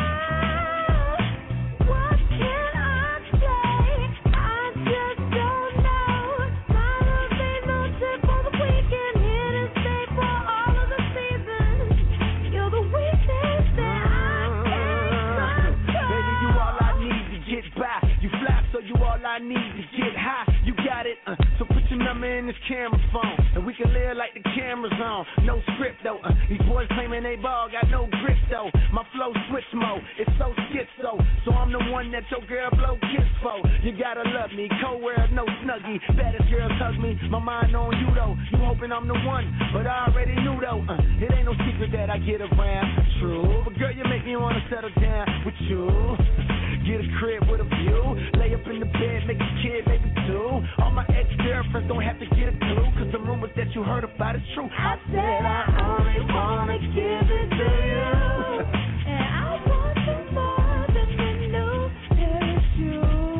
What can I say? I just don't know. My love ain't no trip for the weekend. Here to stay for all of the seasons. You're the weakness that I can't control. Baby, you all I need to get by. You fly, so you all I need to get high. You got it, so put your number in this camera phone, and we can live like the camera's on. No script though, these boys claiming they ball, got no grip though. My flow switch mode, it's so schizo. So I'm the one that your girl blow kiss for. You gotta love me, co-wear, no snuggie. Baddest girls hug me, my mind on you though. You hoping I'm the one, but I already knew though. It ain't no secret that I get around. True, but girl, you make me wanna settle down with you. Get a crib with a view, lay up in the bed, make a kid, maybe two. All my ex-girlfriends don't have to get a clue, 'cause the rumors that you heard about is true. I said I only wanna give it to you, and I want you more than a new pair of shoes.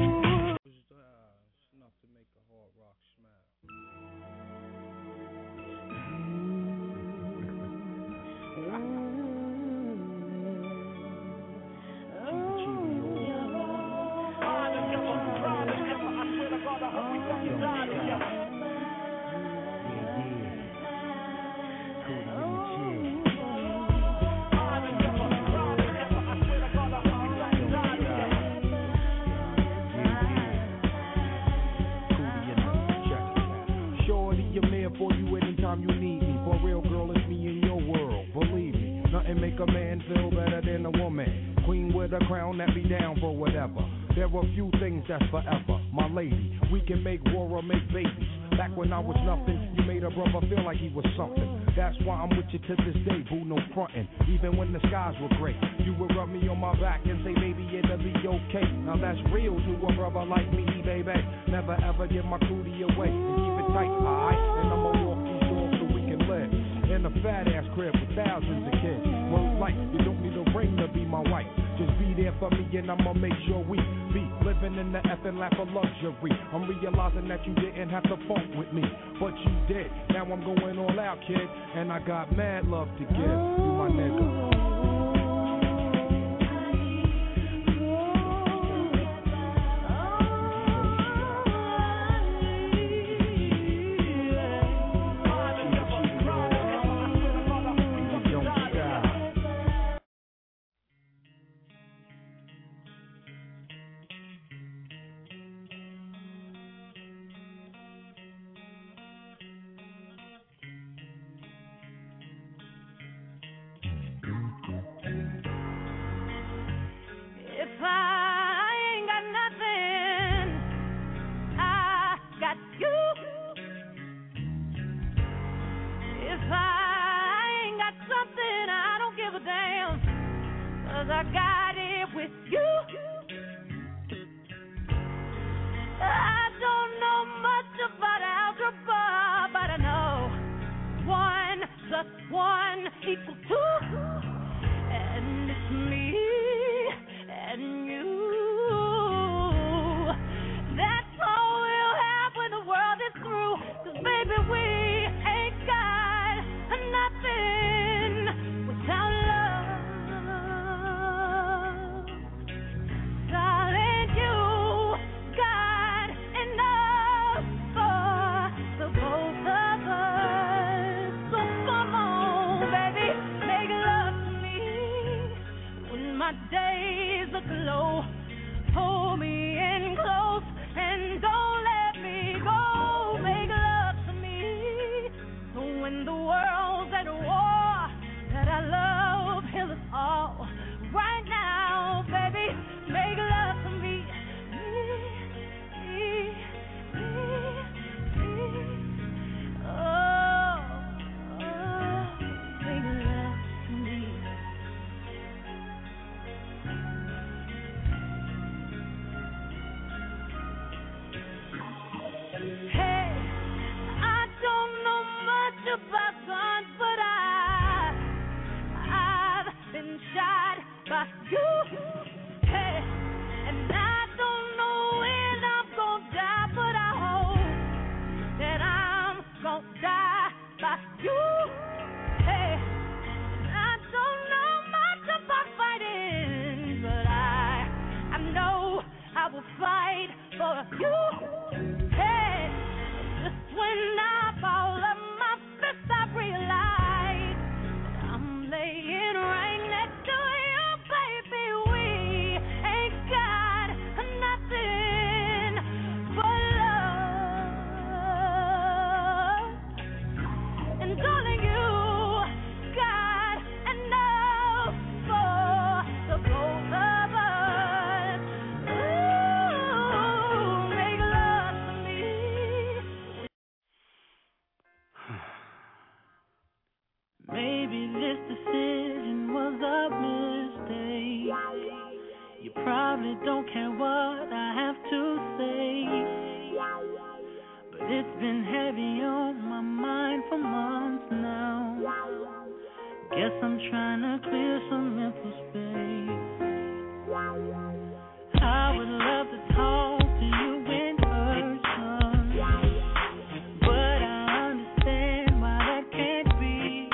better than a woman. Queen with a crown that be down for whatever. There are few things that's forever. My lady, we can make war or make babies. Back when I was nothing, you made a brother feel like he was something. That's why I'm with you to this day, boo, no frontin'. Even when the skies were gray, you would rub me on my back and say, baby, it'll be okay. Now that's real to a brother like me, baby. Never ever give my cootie away and keep it tight, alright? And I'ma walk these doors so we can live in a fat ass crib with thousands of kids. Word life, you don't need a ring to be my wife. Just be there for me and I'ma make sure we be living in the effing lap of luxury. I'm realizing that you didn't have to funk with me, but you did. Now I'm going all out, kid, and I got mad love to give. You my nigga. I got it with you. I don't know much about algebra, but I know 1 + 1 = 2. And it's me and you. That's all we'll have when the world is through. 'Cause baby, we ain't got nothing without love. My days look low. Hold me in close and don't let me go. Make love to me. So when the world's at war, that I love heal us all. Right now, baby, make love to me. Oh, make love to me. Hey, I don't know much about guns, but I've been shot by you. Hey, and I don't know when I'm gonna die, but I hope that I'm gonna die by you. Hey, and I don't know much about fighting, but I know I will fight for you. Hey, just when I fall on my fist, I realize that I'm laying right next to you, baby. We ain't got nothing but love. And darling, you got enough for the both of us. Ooh, make love to me. Maybe this decision was a mistake. You probably don't care what I have to say, but it's been heavy on my mind for months now. Guess I'm trying to clear some mental space. I would love to talk to you in person, but I understand why that can't be.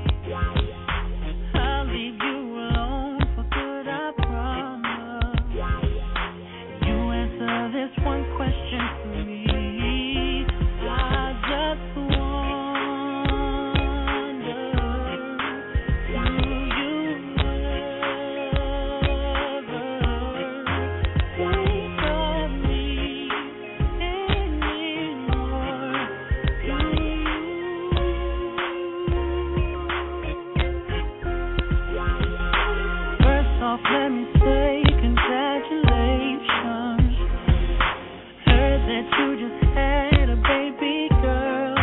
I'll leave you alone for good, I promise. You answer this one question for me. I just wonder, do you love off, let me say congratulations. Heard that you just had a baby girl.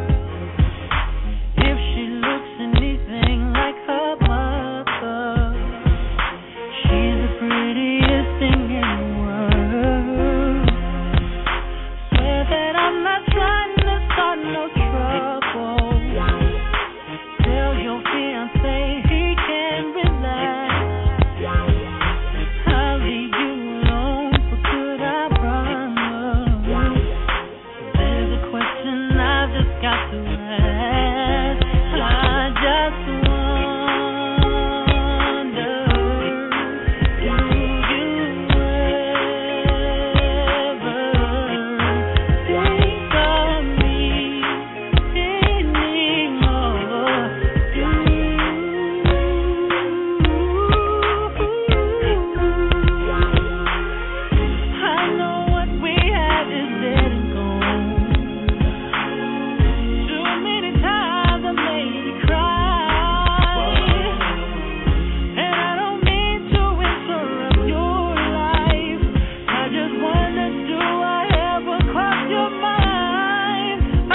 If she looks anything like her mother, she's the prettiest thing in the world. Swear that I'm not trying to start no trouble. Tell your fiancé he can relax. I'll leave you alone for good, I promise. There's a question I've just got to ask. I just wonder, do you ever think of me anymore? I know what we had is dead and gone. Too many times I made you cry, and I don't mean to interrupt your life. I just wonder, do I ever cross your mind? Do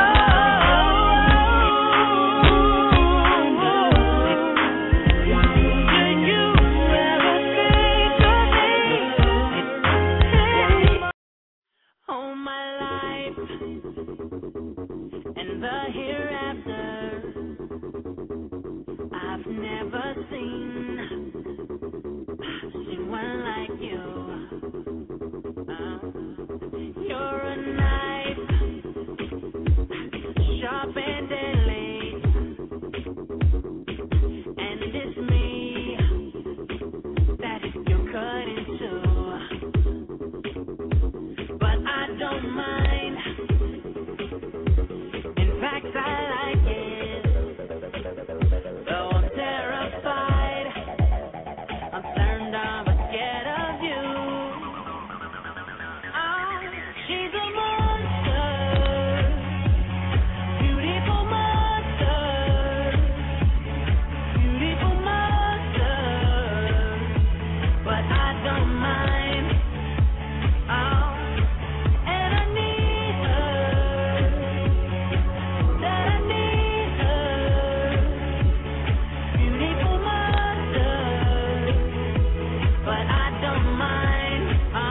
you ever think of me? All my life and the hereafter, I've never seen one like you. You're a knife, sharp and deadly, and it's me that you cut into. But I don't mind. In fact, I like it. Though I'm terrified, I'm turned on but scared of you. She's a monster, beautiful monster, beautiful monster. But I don't mind. And I need her, that I need her, beautiful monster. But I don't mind,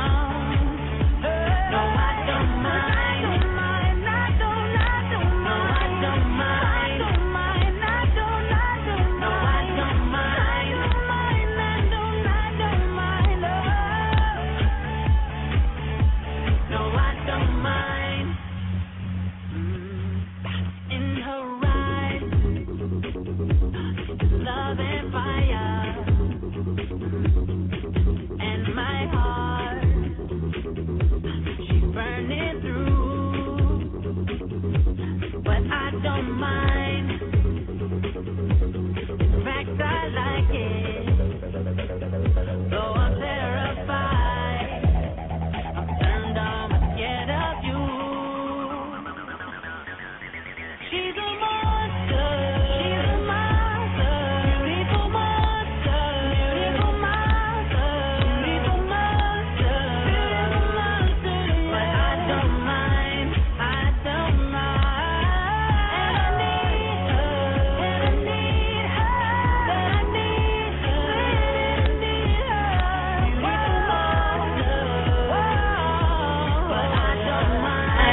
no, I don't mind, I don't mind, no, I don't mind, no, I don't mind, no, I don't mind. In her eyes, love and fire, and my heart, she's burning through. But I don't mind. In fact, I like it. Though I'm terrified, I'm turned on but scared of you. She's a monster, beautiful monster, beautiful monster, beautiful monster, beautiful monster. But I don't mind, I don't mind. And I need her, that I need her, beautiful monster. But I don't mind.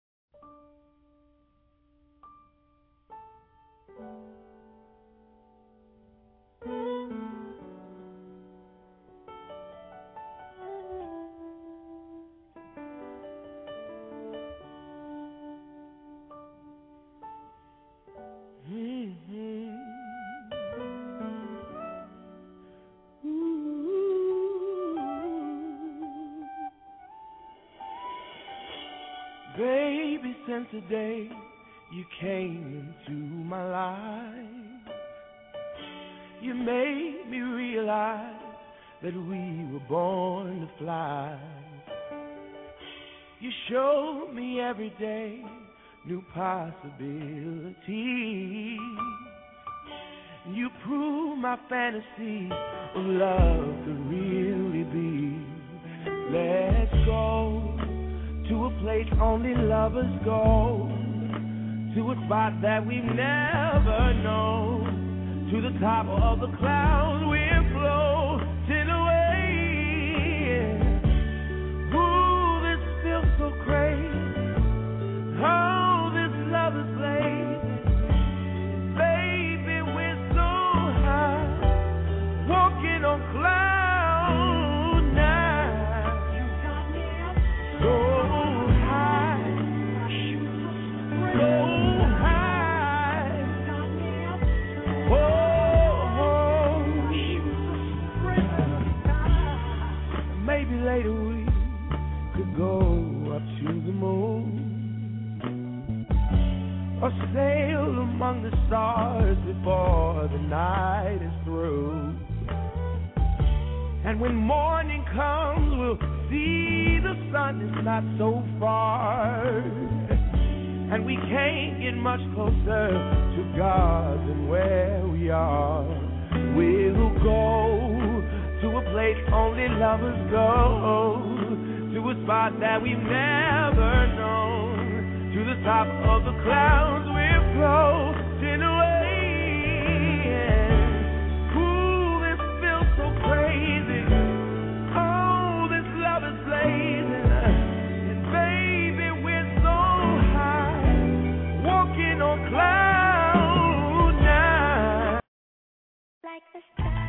Baby, since the day you came into my life, you made me realize that we were born to fly. You showed me every day new possibilities. You proved my fantasy of love place only lovers go, to a spot that we've never known, to the top of the clouds we're floating away. Ooh, this feels so crazy. Oh, this love is lazy. Baby, we're so high, walking on clouds. Later we could go up to the moon, or sail among the stars before the night is through. And when morning comes, we'll see the sun is not so far, and we can't get much closer to God than where we are. We'll go to a place only lovers go, to a spot that we've never known, to the top of the clouds we're floating away. Ooh, this feels so crazy. Oh, this love is blazing, and baby, we're so high, walking on cloud nine. Like the stars.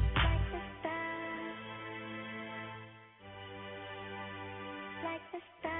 Like the stars.